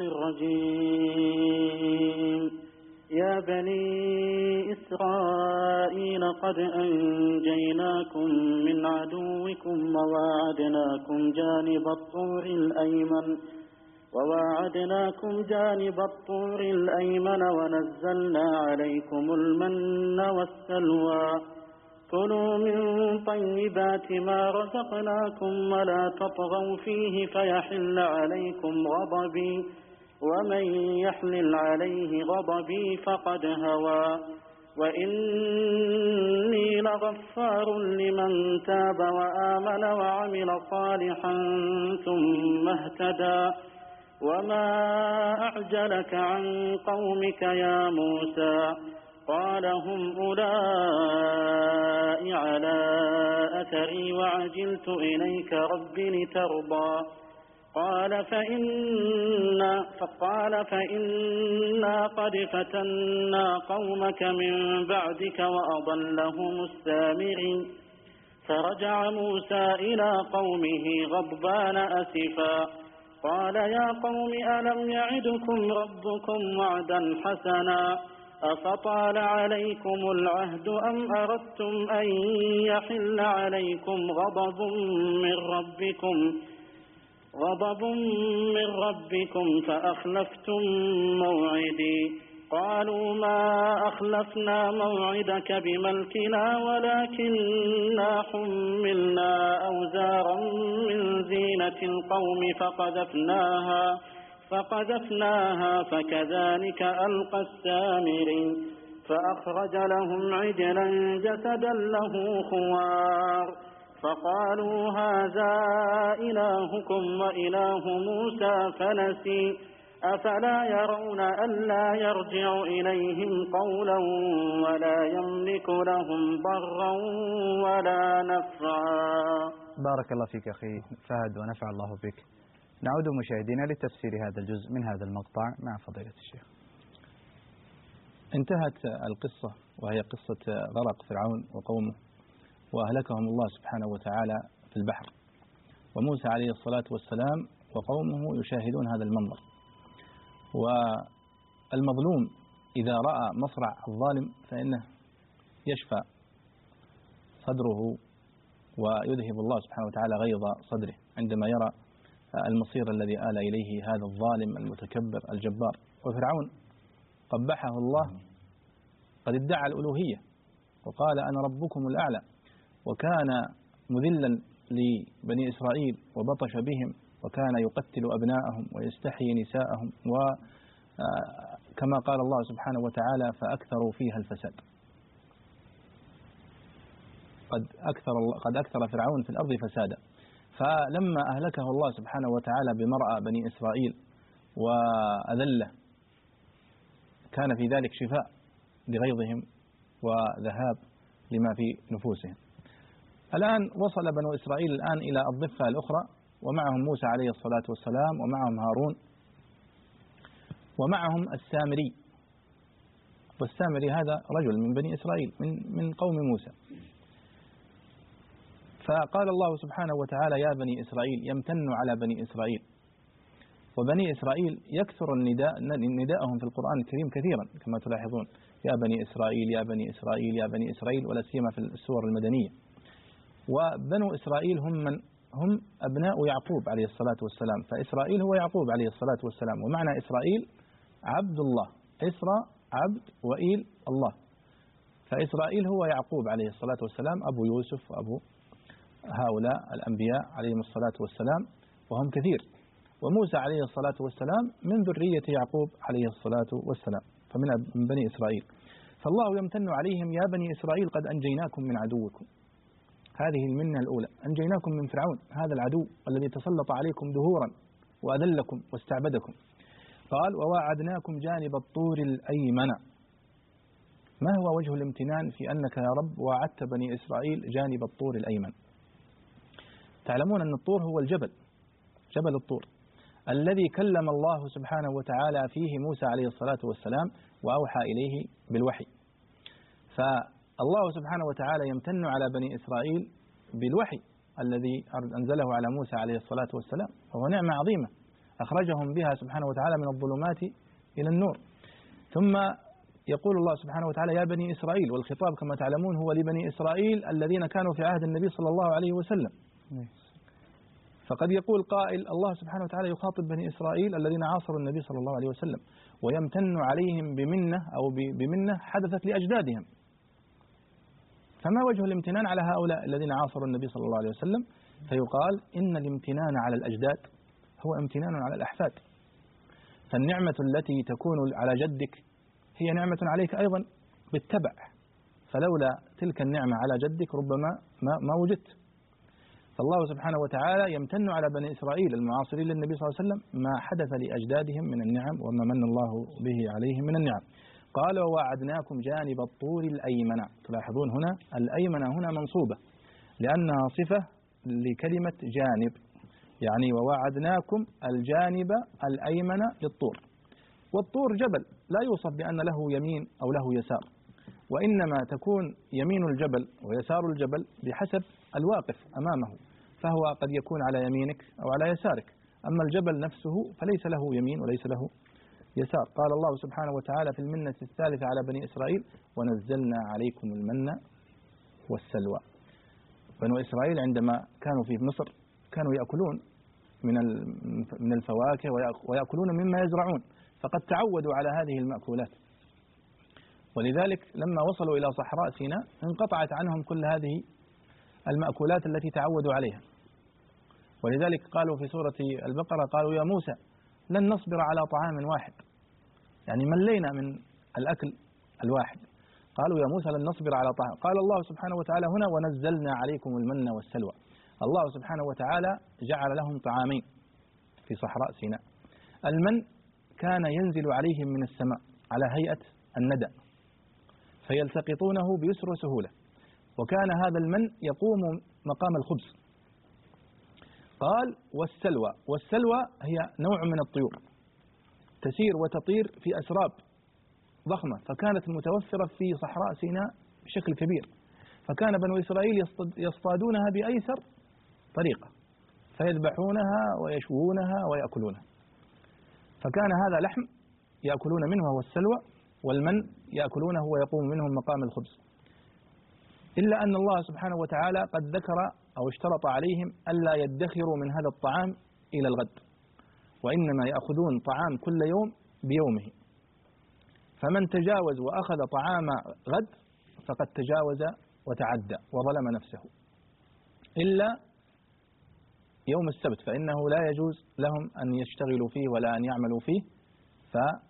الرجيم. يا بني إسرائيل قد أنجيناكم من عدوكم وواعدناكم جانب الطور الأيمن وواعدناكم جانب الطور الأيمن ونزلنا عليكم المن والسلوى. كلوا من طيبات ما رزقناكم ولا تطغوا فيه فيحل عليكم غضبي ومن يحلل عليه غضبي فقد هوى. وإني لغفار لمن تاب وآمن وعمل صالحا ثم اهتدى. وما أعجلك عن قومك يا موسى؟ قال هم أولئك على أثري وعجلت إليك رب لترضى. قال فإنا فقال فإنا قد فتنا قومك من بعدك وأضلهم السامري. فرجع موسى إلى قومه غضبان أسفا قال يا قوم ألم يعدكم ربكم وعدا حسنا أفطال عليكم العهد أم أردتم أن يحل عليكم غضب من ربكم غضب من ربكم فأخلفتم موعدي. قالوا ما أخلفنا موعدك بملكنا ولكننا حملنا أوزارا من زينة القوم فقذفناها فقذفناها فكذلك ألقى السامري. فأخرج لهم عجلا جسدا له خوار فقالوا هذا إلهكم وإله موسى فنسي. أفلا يرون ألا يرجع إليهم قولا ولا يملك لهم ضرا ولا نفعا. بارك الله فيك أخي فهد ونفع الله بك. نعود مشاهدينا لتفسير هذا الجزء من هذا المقطع مع فضيلة الشيخ. انتهت القصة وهي قصة غرق فرعون وقومه وأهلكهم الله سبحانه وتعالى في البحر، وموسى عليه الصلاة والسلام وقومه يشاهدون هذا المنظر. والمظلوم إذا رأى مصرع الظالم فإنه يشفى صدره ويذهب الله سبحانه وتعالى غيظ صدره عندما يرى المصير الذي آل إليه هذا الظالم المتكبر الجبار. وفرعون قبحه الله قد ادعى الألوهية وقال أنا ربكم الأعلى، وكان مذلا لبني إسرائيل وبطش بهم، وكان يقتل أبناءهم ويستحيي نساءهم، وكما قال الله سبحانه وتعالى فأكثروا فيها الفساد. قد أكثر, قد أكثر فرعون في الأرض فسادا. فلما أهلكه الله سبحانه وتعالى بمرأى بني إسرائيل وأذله كان في ذلك شفاء لغيظهم وذهاب لما في نفوسهم. الآن وصل بنو إسرائيل الآن إلى الضفة الأخرى، ومعهم موسى عليه الصلاة والسلام، ومعهم هارون، ومعهم السامري. والسامري هذا رجل من بني إسرائيل من من قوم موسى. فقال الله سبحانه وتعالى يا بني إسرائيل، يمتن على بني إسرائيل. وبني إسرائيل يكثر النداء نداءهم في القرآن الكريم كثيرا كما تلاحظون، يا بني إسرائيل يا بني إسرائيل يا بني إسرائيل، ولا سيما في السور المدنية. وبنو إسرائيل هم من هم أبناء يعقوب عليه الصلاة والسلام، فإسرائيل هو يعقوب عليه الصلاة والسلام. ومعنى إسرائيل عبد الله، إسرى عبد وإيل الله، فإسرائيل هو يعقوب عليه الصلاة والسلام أبو يوسف وأبو هؤلاء الأنبياء عليهم الصلاة والسلام، وهم كثير. وموسى عليه الصلاة والسلام من ذرية يعقوب عليه الصلاة والسلام، فمن بني إسرائيل. فالله يمتن عليهم يا بني إسرائيل قد أنجيناكم من عدوكم. هذه المنة الأولى، أنجيناكم من فرعون هذا العدو الذي تسلط عليكم دهورا وأذلكم واستعبدكم. قال وواعدناكم جانب الطور الأيمن. ما هو وجه الامتنان في أنك يا رب واعدت بني إسرائيل جانب الطور الأيمن؟ تعلمون أن الطور هو الجبل، جبل الطور الذي كلم الله سبحانه وتعالى فيه موسى عليه الصلاة والسلام وأوحى إليه بالوحي. فالله سبحانه وتعالى يمتن على بني إسرائيل بالوحي الذي أنزله على موسى عليه الصلاة والسلام، وهو نعمة عظيمة أخرجهم بها سبحانه وتعالى من الظلمات إلى النور. ثم يقول الله سبحانه وتعالى يا بني إسرائيل، والخطاب كما تعلمون هو لبني إسرائيل الذين كانوا في عهد النبي صلى الله عليه وسلم. فقد يقول قائل الله سبحانه وتعالى يخاطب بني إسرائيل الذين عاصروا النبي صلى الله عليه وسلم، ويمتن عليهم بمنة أو بمنة حدثت لأجدادهم. فما وجه الامتنان على هؤلاء الذين عاصروا النبي صلى الله عليه وسلم؟ فيقال إن الامتنان على الأجداد هو امتنان على الأحفاد. فالنعمة التي تكون على جدك هي نعمة عليك أيضا بالتبع، فلولا تلك النعمة على جدك ربما ما, ما وجدت. فالله سبحانه وتعالى يمتن على بني إسرائيل المعاصرين للنبي صلى الله عليه وسلم ما حدث لأجدادهم من النعم وما من الله به عليهم من النعم. قال ووعدناكم جانب الطور الأيمن. تلاحظون هنا الأيمن هنا منصوبة لأنها صفة لكلمة جانب، يعني ووعدناكم الجانب الأيمن للطور. والطور جبل لا يوصف بأن له يمين أو له يسار، وإنما تكون يمين الجبل ويسار الجبل بحسب الواقف أمامه، فهو قد يكون على يمينك أو على يسارك. أما الجبل نفسه فليس له يمين وليس له يسار. قال الله سبحانه وتعالى في المنة الثالثة على بني إسرائيل ونزلنا عليكم المن والسلوى. بنو إسرائيل عندما كانوا في مصر كانوا يأكلون من من الفواكه ويأكلون مما يزرعون، فقد تعودوا على هذه المأكولات، ولذلك لما وصلوا إلى صحراء سيناء انقطعت عنهم كل هذه المأكولات التي تعودوا عليها. ولذلك قالوا في سورة البقرة قالوا يا موسى لن نصبر على طعام واحد، يعني ملينا من الأكل الواحد. قالوا يا موسى لن نصبر على طعام. قال الله سبحانه وتعالى هنا ونزلنا عليكم المن والسلوى. الله سبحانه وتعالى جعل لهم طعامين في صحراء سيناء. المن كان ينزل عليهم من السماء على هيئة الندى فيلتقطونه بيسر وسهولة، وكان هذا المن يقوم مقام الخبز. قال والسلوى، والسلوى هي نوع من الطيور تسير وتطير في أسراب ضخمة، فكانت متوفرة في صحراء سيناء بشكل كبير، فكان بنو إسرائيل يصطادونها بأيسر طريقة، فيذبحونها ويشوونها ويأكلونها، فكان هذا لحم يأكلون منه وهو السلوى، والمن يأكلونه ويقوم منه مقام الخبز. إلا أن الله سبحانه وتعالى قد ذكر أو اشترط عليهم ألا يدخروا من هذا الطعام إلى الغد، وإنما يأخذون طعام كل يوم بيومه، فمن تجاوز وأخذ طعام غد فقد تجاوز وتعدى وظلم نفسه، إلا يوم السبت فإنه لا يجوز لهم أن يشتغلوا فيه ولا أن يعملوا فيه، فأجاز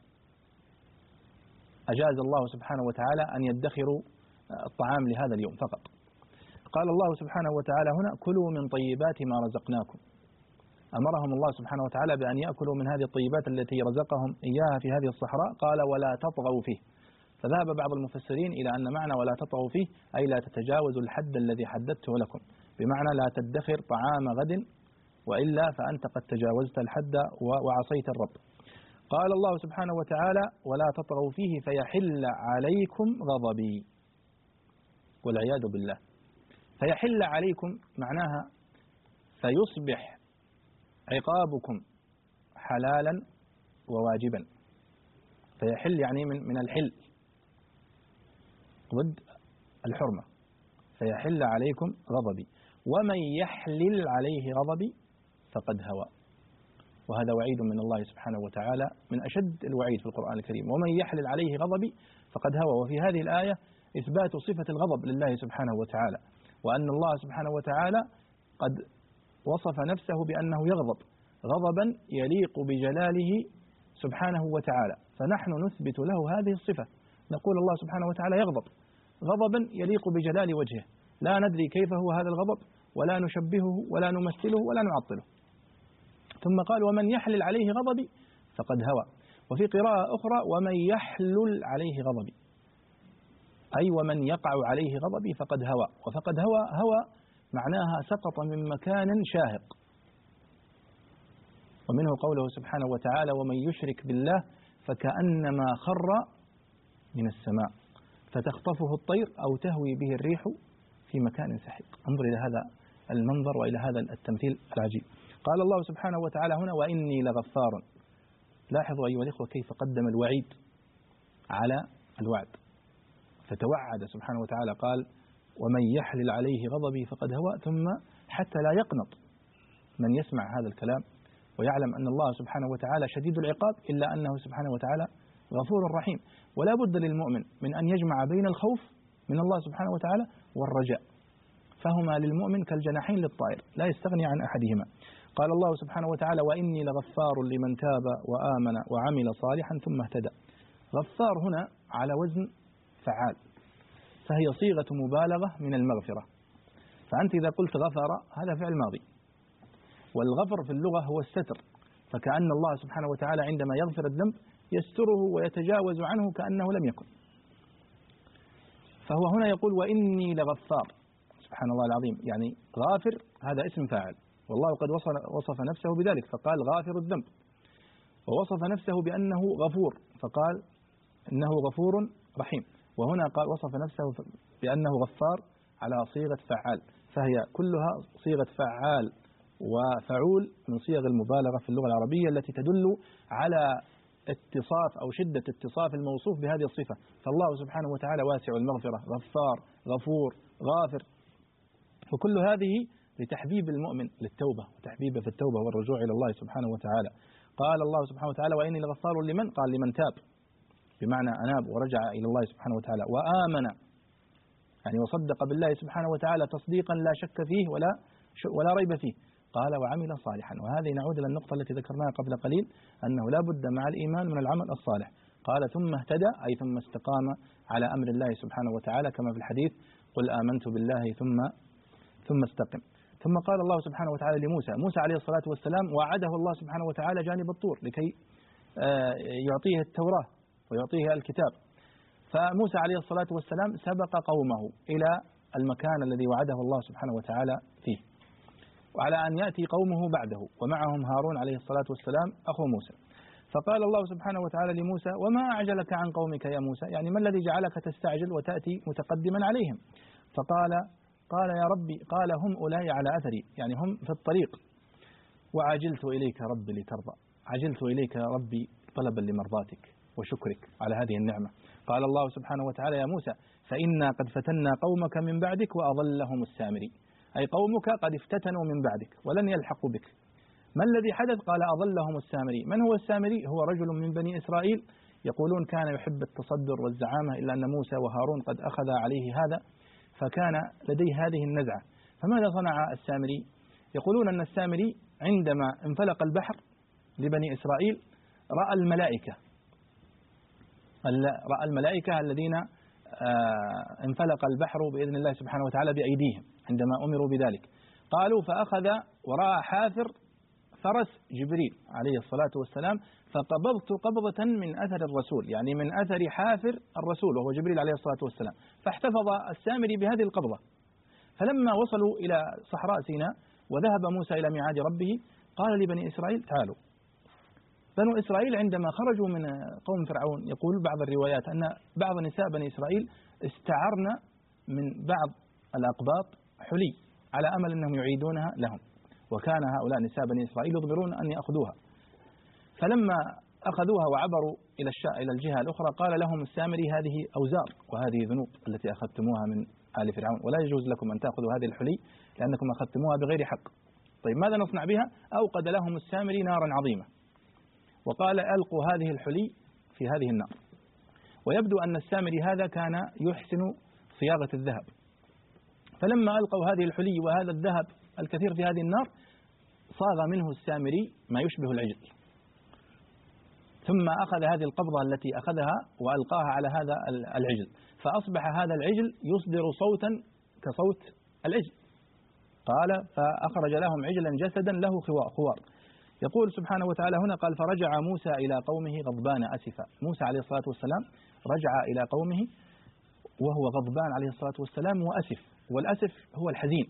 الله سبحانه وتعالى أن يدخروا الطعام لهذا اليوم فقط. قال الله سبحانه وتعالى هنا كلوا من طيبات ما رزقناكم، أمرهم الله سبحانه وتعالى بأن يأكلوا من هذه الطيبات التي رزقهم إياها في هذه الصحراء. قال ولا تطغوا فيه، فذهب بعض المفسرين إلى أن معنى ولا تطغوا فيه أي لا تتجاوزوا الحد الذي حددته لكم، بمعنى لا تدخر طعام غد وإلا فأنت قد تجاوزت الحد وعصيت الرب. قال الله سبحانه وتعالى ولا تطغوا فيه فيحل عليكم غضبي، والعياذ بالله. فيحل عليكم معناها فيصبح عقابكم حلالا وواجبا، فيحل يعني من من الحل ضد الحرمة، فيحل عليكم غضبي، ومن يحلل عليه غضبي فقد هوى، وهذا وعيد من الله سبحانه وتعالى من أشد الوعيد في القرآن الكريم، ومن يحلل عليه غضبي فقد هوى. وفي هذه الآية إثبات صفة الغضب لله سبحانه وتعالى، وأن الله سبحانه وتعالى قد وصف نفسه بأنه يغضب غضبا يليق بجلاله سبحانه وتعالى، فنحن نثبت له هذه الصفة، نقول الله سبحانه وتعالى يغضب غضبا يليق بجلال وجهه، لا ندري كيف هو هذا الغضب ولا نشبهه ولا نمثله ولا نعطله. ثم قال ومن يحلل عليه غضبي فقد هوى، وفي قراءة أخرى ومن يحلل عليه غضبي، أي ومن يقع عليه غضبي فقد هوى. وفقد هوى هوى معناها سقط من مكان شاهق، ومنه قوله سبحانه وتعالى ومن يشرك بالله فكأنما خر من السماء فتخطفه الطير أو تهوي به الريح في مكان سحيق. انظر إلى هذا المنظر وإلى هذا التمثيل العجيب. قال الله سبحانه وتعالى هنا وإني لغفار. لاحظوا أيها الإخوة كيف قدم الوعيد على الوعد، فتوعد سبحانه وتعالى قال ومن يحلل عليه غضبي فقد هوى، ثم حتى لا يقنط من يسمع هذا الكلام ويعلم أن الله سبحانه وتعالى شديد العقاب، إلا أنه سبحانه وتعالى غفور رحيم. ولا بد للمؤمن من أن يجمع بين الخوف من الله سبحانه وتعالى والرجاء، فهما للمؤمن كالجناحين للطائر لا يستغني عن أحدهما. قال الله سبحانه وتعالى وإني لغفار لمن تاب وآمن وعمل صالحا ثم اهتدى. غفار هنا على وزن فعال، فهي صيغة مبالغة من المغفرة، فأنت إذا قلت غفر هذا فعل ماضي، والغفر في اللغة هو الستر، فكأن الله سبحانه وتعالى عندما يغفر الذنب يستره ويتجاوز عنه كأنه لم يكن. فهو هنا يقول وإني لغفار، سبحان الله العظيم، يعني غافر هذا اسم فاعل، والله قد وصف نفسه بذلك فقال غافر الذنب، ووصف نفسه بأنه غفور فقال إنه غفور رحيم، وهنا قال وصف نفسه بأنه غفار على صيغة فعال، فهي كلها صيغة فعال وفعول من صيغ المبالغة في اللغة العربية التي تدل على اتصاف أو شدة اتصاف الموصوف بهذه الصفة. فالله سبحانه وتعالى واسع المغفرة، غفار، غفور، غافر، وكل هذه لتحبيب المؤمن للتوبة وتحبيبه في التوبة والرجوع إلى الله سبحانه وتعالى. قال الله سبحانه وتعالى وإني لغفار لمن، قال لمن تاب بمعنى أناب ورجع إلى الله سبحانه وتعالى، وآمن يعني وصدق بالله سبحانه وتعالى تصديقا لا شك فيه ولا ولا ريب فيه، قال وعمل صالحا. وهذه نعود إلى النقطة التي ذكرناها قبل قليل أنه لا بد مع الإيمان من العمل الصالح. قال ثم اهتدى أي ثم استقام على أمر الله سبحانه وتعالى كما في الحديث قل آمنت بالله ثم ثم استقم. ثم قال الله سبحانه وتعالى لموسى، موسى عليه الصلاة والسلام وعده الله سبحانه وتعالى جانب الطور لكي يعطيه التوراة ويعطيه الكتاب، فموسى عليه الصلاة والسلام سبق قومه إلى المكان الذي وعده الله سبحانه وتعالى فيه، وعلى أن يأتي قومه بعده ومعهم هارون عليه الصلاة والسلام أخو موسى. فقال الله سبحانه وتعالى لموسى: وما أعجلك عن قومك يا موسى؟ يعني ما الذي جعلك تستعجل وتأتي متقدما عليهم؟ فقال قال يا ربي، قال هم أولئك على أثري، يعني هم في الطريق، وعجلت إليك ربي لترضى، عجلت إليك ربي طلبا لمرضاتك وشكرك على هذه النعمة. قال الله سبحانه وتعالى: يا موسى فإنا قد فتنا قومك من بعدك وأضلهم السامري، أي قومك قد افتتنوا من بعدك ولن يلحقوا بك. ما الذي حدث؟ قال أضلهم السامري. من هو السامري؟ هو رجل من بني إسرائيل يقولون كان يحب التصدر والزعامة، إلا أن موسى وهارون قد أخذ عليه هذا، فكان لديه هذه النزعة. فماذا صنع السامري؟ يقولون أن السامري عندما انفلق البحر لبني إسرائيل رأى الملائكة رأى الملائكة الذين انفلق البحر بإذن الله سبحانه وتعالى بأيديهم عندما أمروا بذلك. قالوا فأخذ ورأى حافر فرس جبريل عليه الصلاة والسلام، فقبضت قبضة من أثر الرسول، يعني من أثر حافر الرسول وهو جبريل عليه الصلاة والسلام. فاحتفظ السامري بهذه القبضة. فلما وصلوا إلى صحراء سيناء وذهب موسى إلى ميعاد ربه، قال لبني إسرائيل: تعالوا. بنو إسرائيل عندما خرجوا من قوم فرعون، يقول بعض الروايات أن بعض نساء بني إسرائيل استعرن من بعض الأقباط حلي على أمل أنهم يعيدونها لهم، وكان هؤلاء نساء بني إسرائيل يضمرون أن يأخذوها. فلما أخذوها وعبروا إلى الشاء إلى الجهة الأخرى، قال لهم السامري: هذه أوزار وهذه ذنوب التي أخذتموها من آل فرعون، ولا يجوز لكم أن تأخذوا هذه الحلي لأنكم أخذتموها بغير حق. طيب ماذا نصنع بها؟ أوقد لهم السامري نارا عظيمة وقال: ألقوا هذه الحلي في هذه النار. ويبدو أن السامري هذا كان يحسن صياغة الذهب، فلما ألقوا هذه الحلي وهذا الذهب الكثير في هذه النار، صاغ منه السامري ما يشبه العجل، ثم أخذ هذه القبضة التي أخذها وألقاها على هذا العجل، فأصبح هذا العجل يصدر صوتا كصوت العجل. قال: فأخرج لهم عجلا جسدا له خوار. يقول سبحانه وتعالى هنا: قال: فرجع موسى إلى قومه غضبان أسفا. موسى عليه الصلاة والسلام رجع إلى قومه وهو غضبان عليه الصلاة والسلام وأسف، والأسف هو الحزين.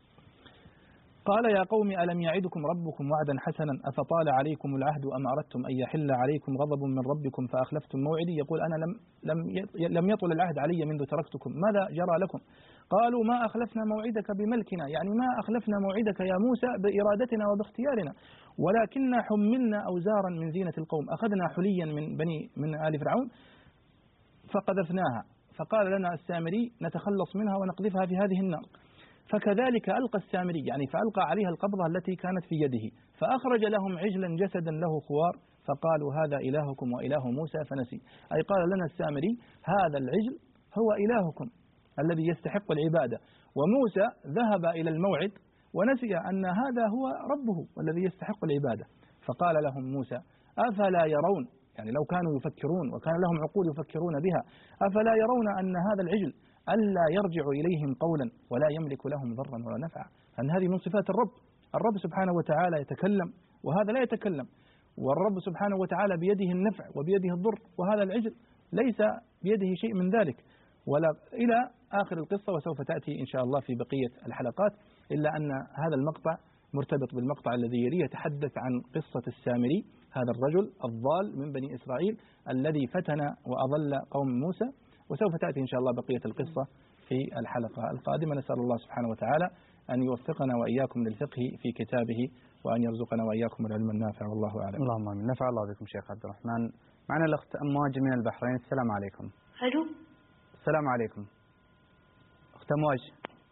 قال: يا قوم ألم يعدكم ربكم وعدا حسنا أفطال عليكم العهد أم أردتم أن يحل عليكم غضب من ربكم فأخلفتم موعدي. يقول: أنا لم لم لم يطل العهد علي منذ تركتكم، ماذا جرى لكم؟ قالوا: ما أخلفنا موعدك بملكنا، يعني ما أخلفنا موعدك يا موسى بإرادتنا وباختيارنا، ولكننا حملنا أوزارا من زينة القوم، أخذنا حليا من بني من آل فرعون فقذفناها، فقال لنا السامري نتخلص منها ونقذفها في هذه النار. فكذلك ألقى السامري، يعني فألقى عليها القبضة التي كانت في يده، فأخرج لهم عجلا جسدا له خوار، فقالوا: هذا إلهكم وإله موسى فنسي. أي قال لنا السامري: هذا العجل هو إلهكم الذي يستحق العبادة، وموسى ذهب إلى الموعد ونسي أن هذا هو ربه والذي يستحق العبادة. فقال لهم موسى: أفلا يرون، يعني لو كانوا يفكرون وكان لهم عقول يفكرون بها، أفلا يرون أن هذا العجل ألا يرجع إليهم قولا ولا يملك لهم ضرا ولا نفعا. أن هذه من صفات الرب. الرب سبحانه وتعالى يتكلم وهذا لا يتكلم، والرب سبحانه وتعالى بيده النفع وبيده الضر، وهذا العجل ليس بيده شيء من ذلك. ولا إلى آخر القصة، وسوف تأتي إن شاء الله في بقية الحلقات، إلا أن هذا المقطع مرتبط بالمقطع الذي يليه، يتحدث عن قصة السامري، هذا الرجل الضال من بني إسرائيل الذي فتن وأضل قوم موسى. وسوف تأتي إن شاء الله بقية القصة في الحلقة القادمة. نسأل الله سبحانه وتعالى أن يوفقنا وإياكم للفقه في كتابه، وأن يرزقنا وإياكم العلم النافع، والله أعلم. اللهم آمين. نفع الله بكم شيخ عبد الرحمن. معنا الأخت أمواج من البحرين. السلام عليكم. ألو. السلام عليكم أخت أمواج.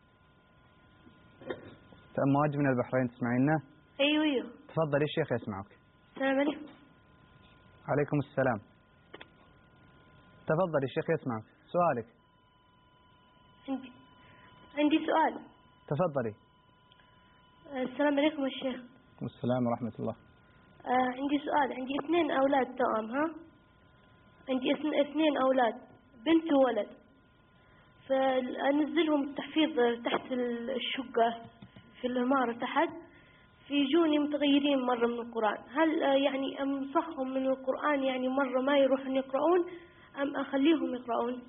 أخت أمواج من البحرين، تسمعينا؟ أيوه أيوه. تفضلي الشيخ يسمعك. السلام عليكم. عليكم السلام. تفضلي الشيخ يسمعك. سؤالك. عندي عندي سؤال. تفضلي. السلام عليكم يا شيخ. السلام ورحمة الله. آه عندي سؤال. عندي اثنين أولاد توأم. ها عندي اثنين أولاد، بنت وولد، فأنزلهم التحفيظ تحت الشقة في العمارة تحت، فيجوني متغيرين مرة من القرآن. هل يعني أمسخهم من القرآن، يعني مرة ما يروحون يقرؤون، أم أخليهم يقرؤون؟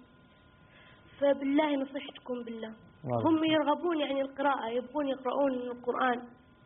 فبالله نصحتكم بالله. واضح. هم يرغبون يعني القراءة، يبغون يقرؤون القرآن،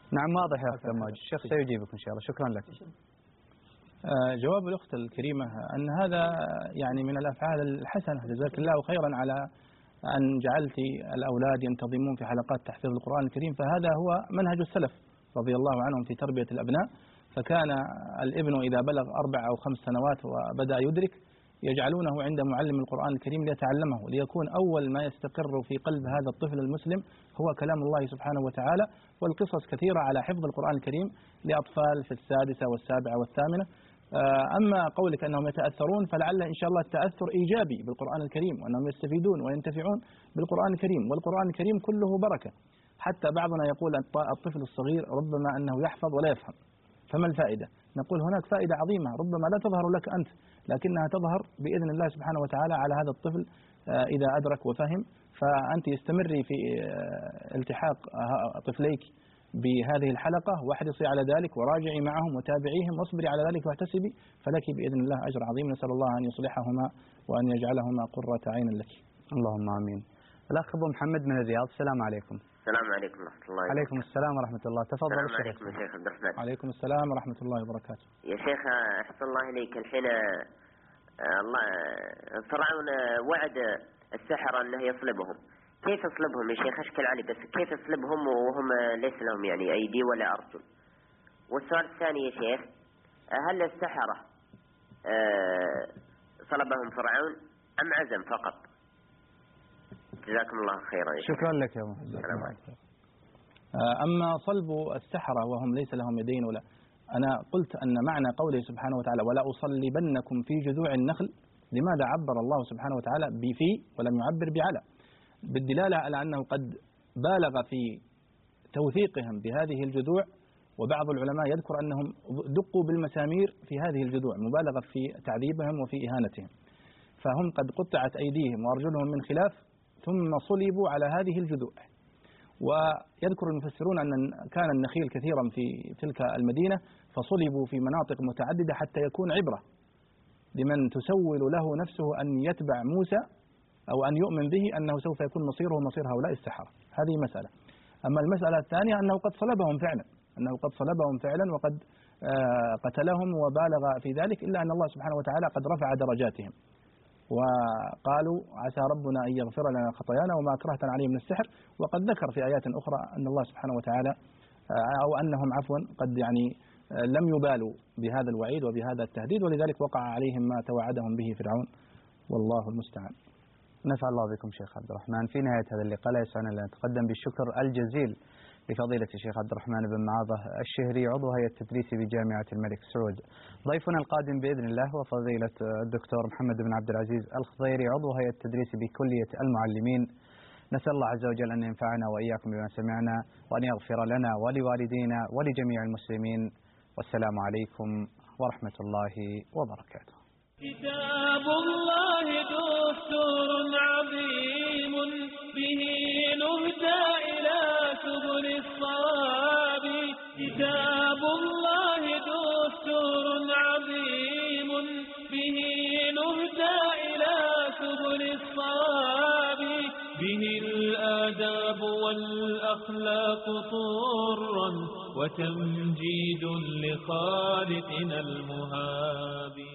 نعم واضح يا أخي ماجد. الشيخ سيجيبك إن شاء الله. شكرا لك. جواب الأخت الكريمة أن هذا يعني من الأفعال الحسنة، جزاك الله خيرا على أن جعلت الأولاد ينتظمون في حلقات تحفيظ القرآن الكريم، فهذا هو منهج السلف رضي الله عنهم في تربية الأبناء. فكان الابن إذا بلغ أربع أو خمس سنوات وبدأ يدرك يجعلونه عند معلم القرآن الكريم ليتعلمه، ليكون أول ما يستقر في قلب هذا الطفل المسلم هو كلام الله سبحانه وتعالى. والقصص كثيرة على حفظ القرآن الكريم لأطفال في السادسة والسابعة والثامنة. أما قولك أنهم يتأثرون فلعل إن شاء الله التأثر إيجابي بالقرآن الكريم، وأنهم يستفيدون وينتفعون بالقرآن الكريم، والقرآن الكريم كله بركة. حتى بعضنا يقول الطفل الصغير ربما أنه يحفظ ولا يفهم، فما الفائدة؟ نقول هناك فائدة عظيمة ربما لا تظهر لك أنت، لكنها تظهر بإذن الله سبحانه وتعالى على هذا الطفل إذا أدرك وفهم. فأنت استمري في التحاق طفليك بهذه الحلقة واحرصي على ذلك وراجعي معهم وتابعيهم واصبري على ذلك واحتسبي، فلك بإذن الله أجر عظيم. نسأل الله أن يصلحهما وأن يجعلهما قرة عين لك. اللهم آمين. الأخ أبو محمد من الرياض. السلام عليكم. السلام عليكم ورحمة الله وبركاته. عليكم السلام ورحمة الله. تفضل السلام عليكم يا شيخ عبد الرحمن. عليكم السلام ورحمة الله وبركاته. يا شيخ أحسن الله إليك. الحين الله فرعون وعد السحرة أنه يصلبهم، كيف يصلبهم يا شيخ؟ أشكل علي بس كيف يصلبهم وهم ليس لهم يعني أيدي ولا أرجل؟ والسؤال الثاني يا شيخ، هل السحرة صلبهم فرعون أم عزم فقط؟ جزاكم الله خيرا. شكرا لك يا محمد. السلام عليكم. أما صلب السحرة وهم ليس لهم يدين ولا، أنا قلت أن معنى قوله سبحانه وتعالى ولا أصلبنكم في جذوع النخل، لماذا عبر الله سبحانه وتعالى بفي ولم يعبر بعلى؟ بالدلالة على أنه قد بالغ في توثيقهم بهذه الجذوع، وبعض العلماء يذكر أنهم دقوا بالمسامير في هذه الجذوع مبالغة في تعذيبهم وفي إهانتهم، فهم قد قطعت أيديهم وأرجلهم من خلاف ثم صلبوا على هذه الجذوع. ويذكر المفسرون أن كان النخيل كثيرا في تلك المدينة فصلبوا في مناطق متعددة حتى يكون عبرة لمن تسول له نفسه أن يتبع موسى أو أن يؤمن به أنه سوف يكون مصيره مصير هؤلاء السحرة. هذه مسألة. أما المسألة الثانية أنه قد صلبهم فعلا، أنه قد صلبهم فعلا وقد قتلهم وبالغ في ذلك، إلا أن الله سبحانه وتعالى قد رفع درجاتهم وقالوا عسى ربنا أن يغفر لنا خطايانا وما أكرهتنا عليه من السحر. وقد ذكر في آيات أخرى أن الله سبحانه وتعالى أو أنهم عفوا قد يعني لم يبالوا بهذا الوعيد وبهذا التهديد، ولذلك وقع عليهم ما توعدهم به فرعون، والله المستعان. نفع الله بكم شيخ عبد الرحمن. في نهاية هذا اللقاء لا يسعنا أن نتقدم بالشكر الجزيل لفضيلة الشيخ عبد الرحمن بن معاضة الشهري عضو هيئة التدريس بجامعة الملك سعود. ضيفنا القادم بإذن الله وفضيلة الدكتور محمد بن عبد العزيز الخضيري عضو هيئة التدريس بكلية المعلمين. نسأل الله عز وجل أن ينفعنا وإياكم بما سمعنا وأن يغفر لنا ولوالدينا ولجميع المسلمين، والسلام عليكم ورحمة الله وبركاته. كتاب الله دستور عظيم به نهدى إلى سبل الصواب. كتاب الله دستور عظيم به نهدى إلى سبل الصواب. به الآداب والأخلاق طرا وتمجيد لخالقنا المهاب.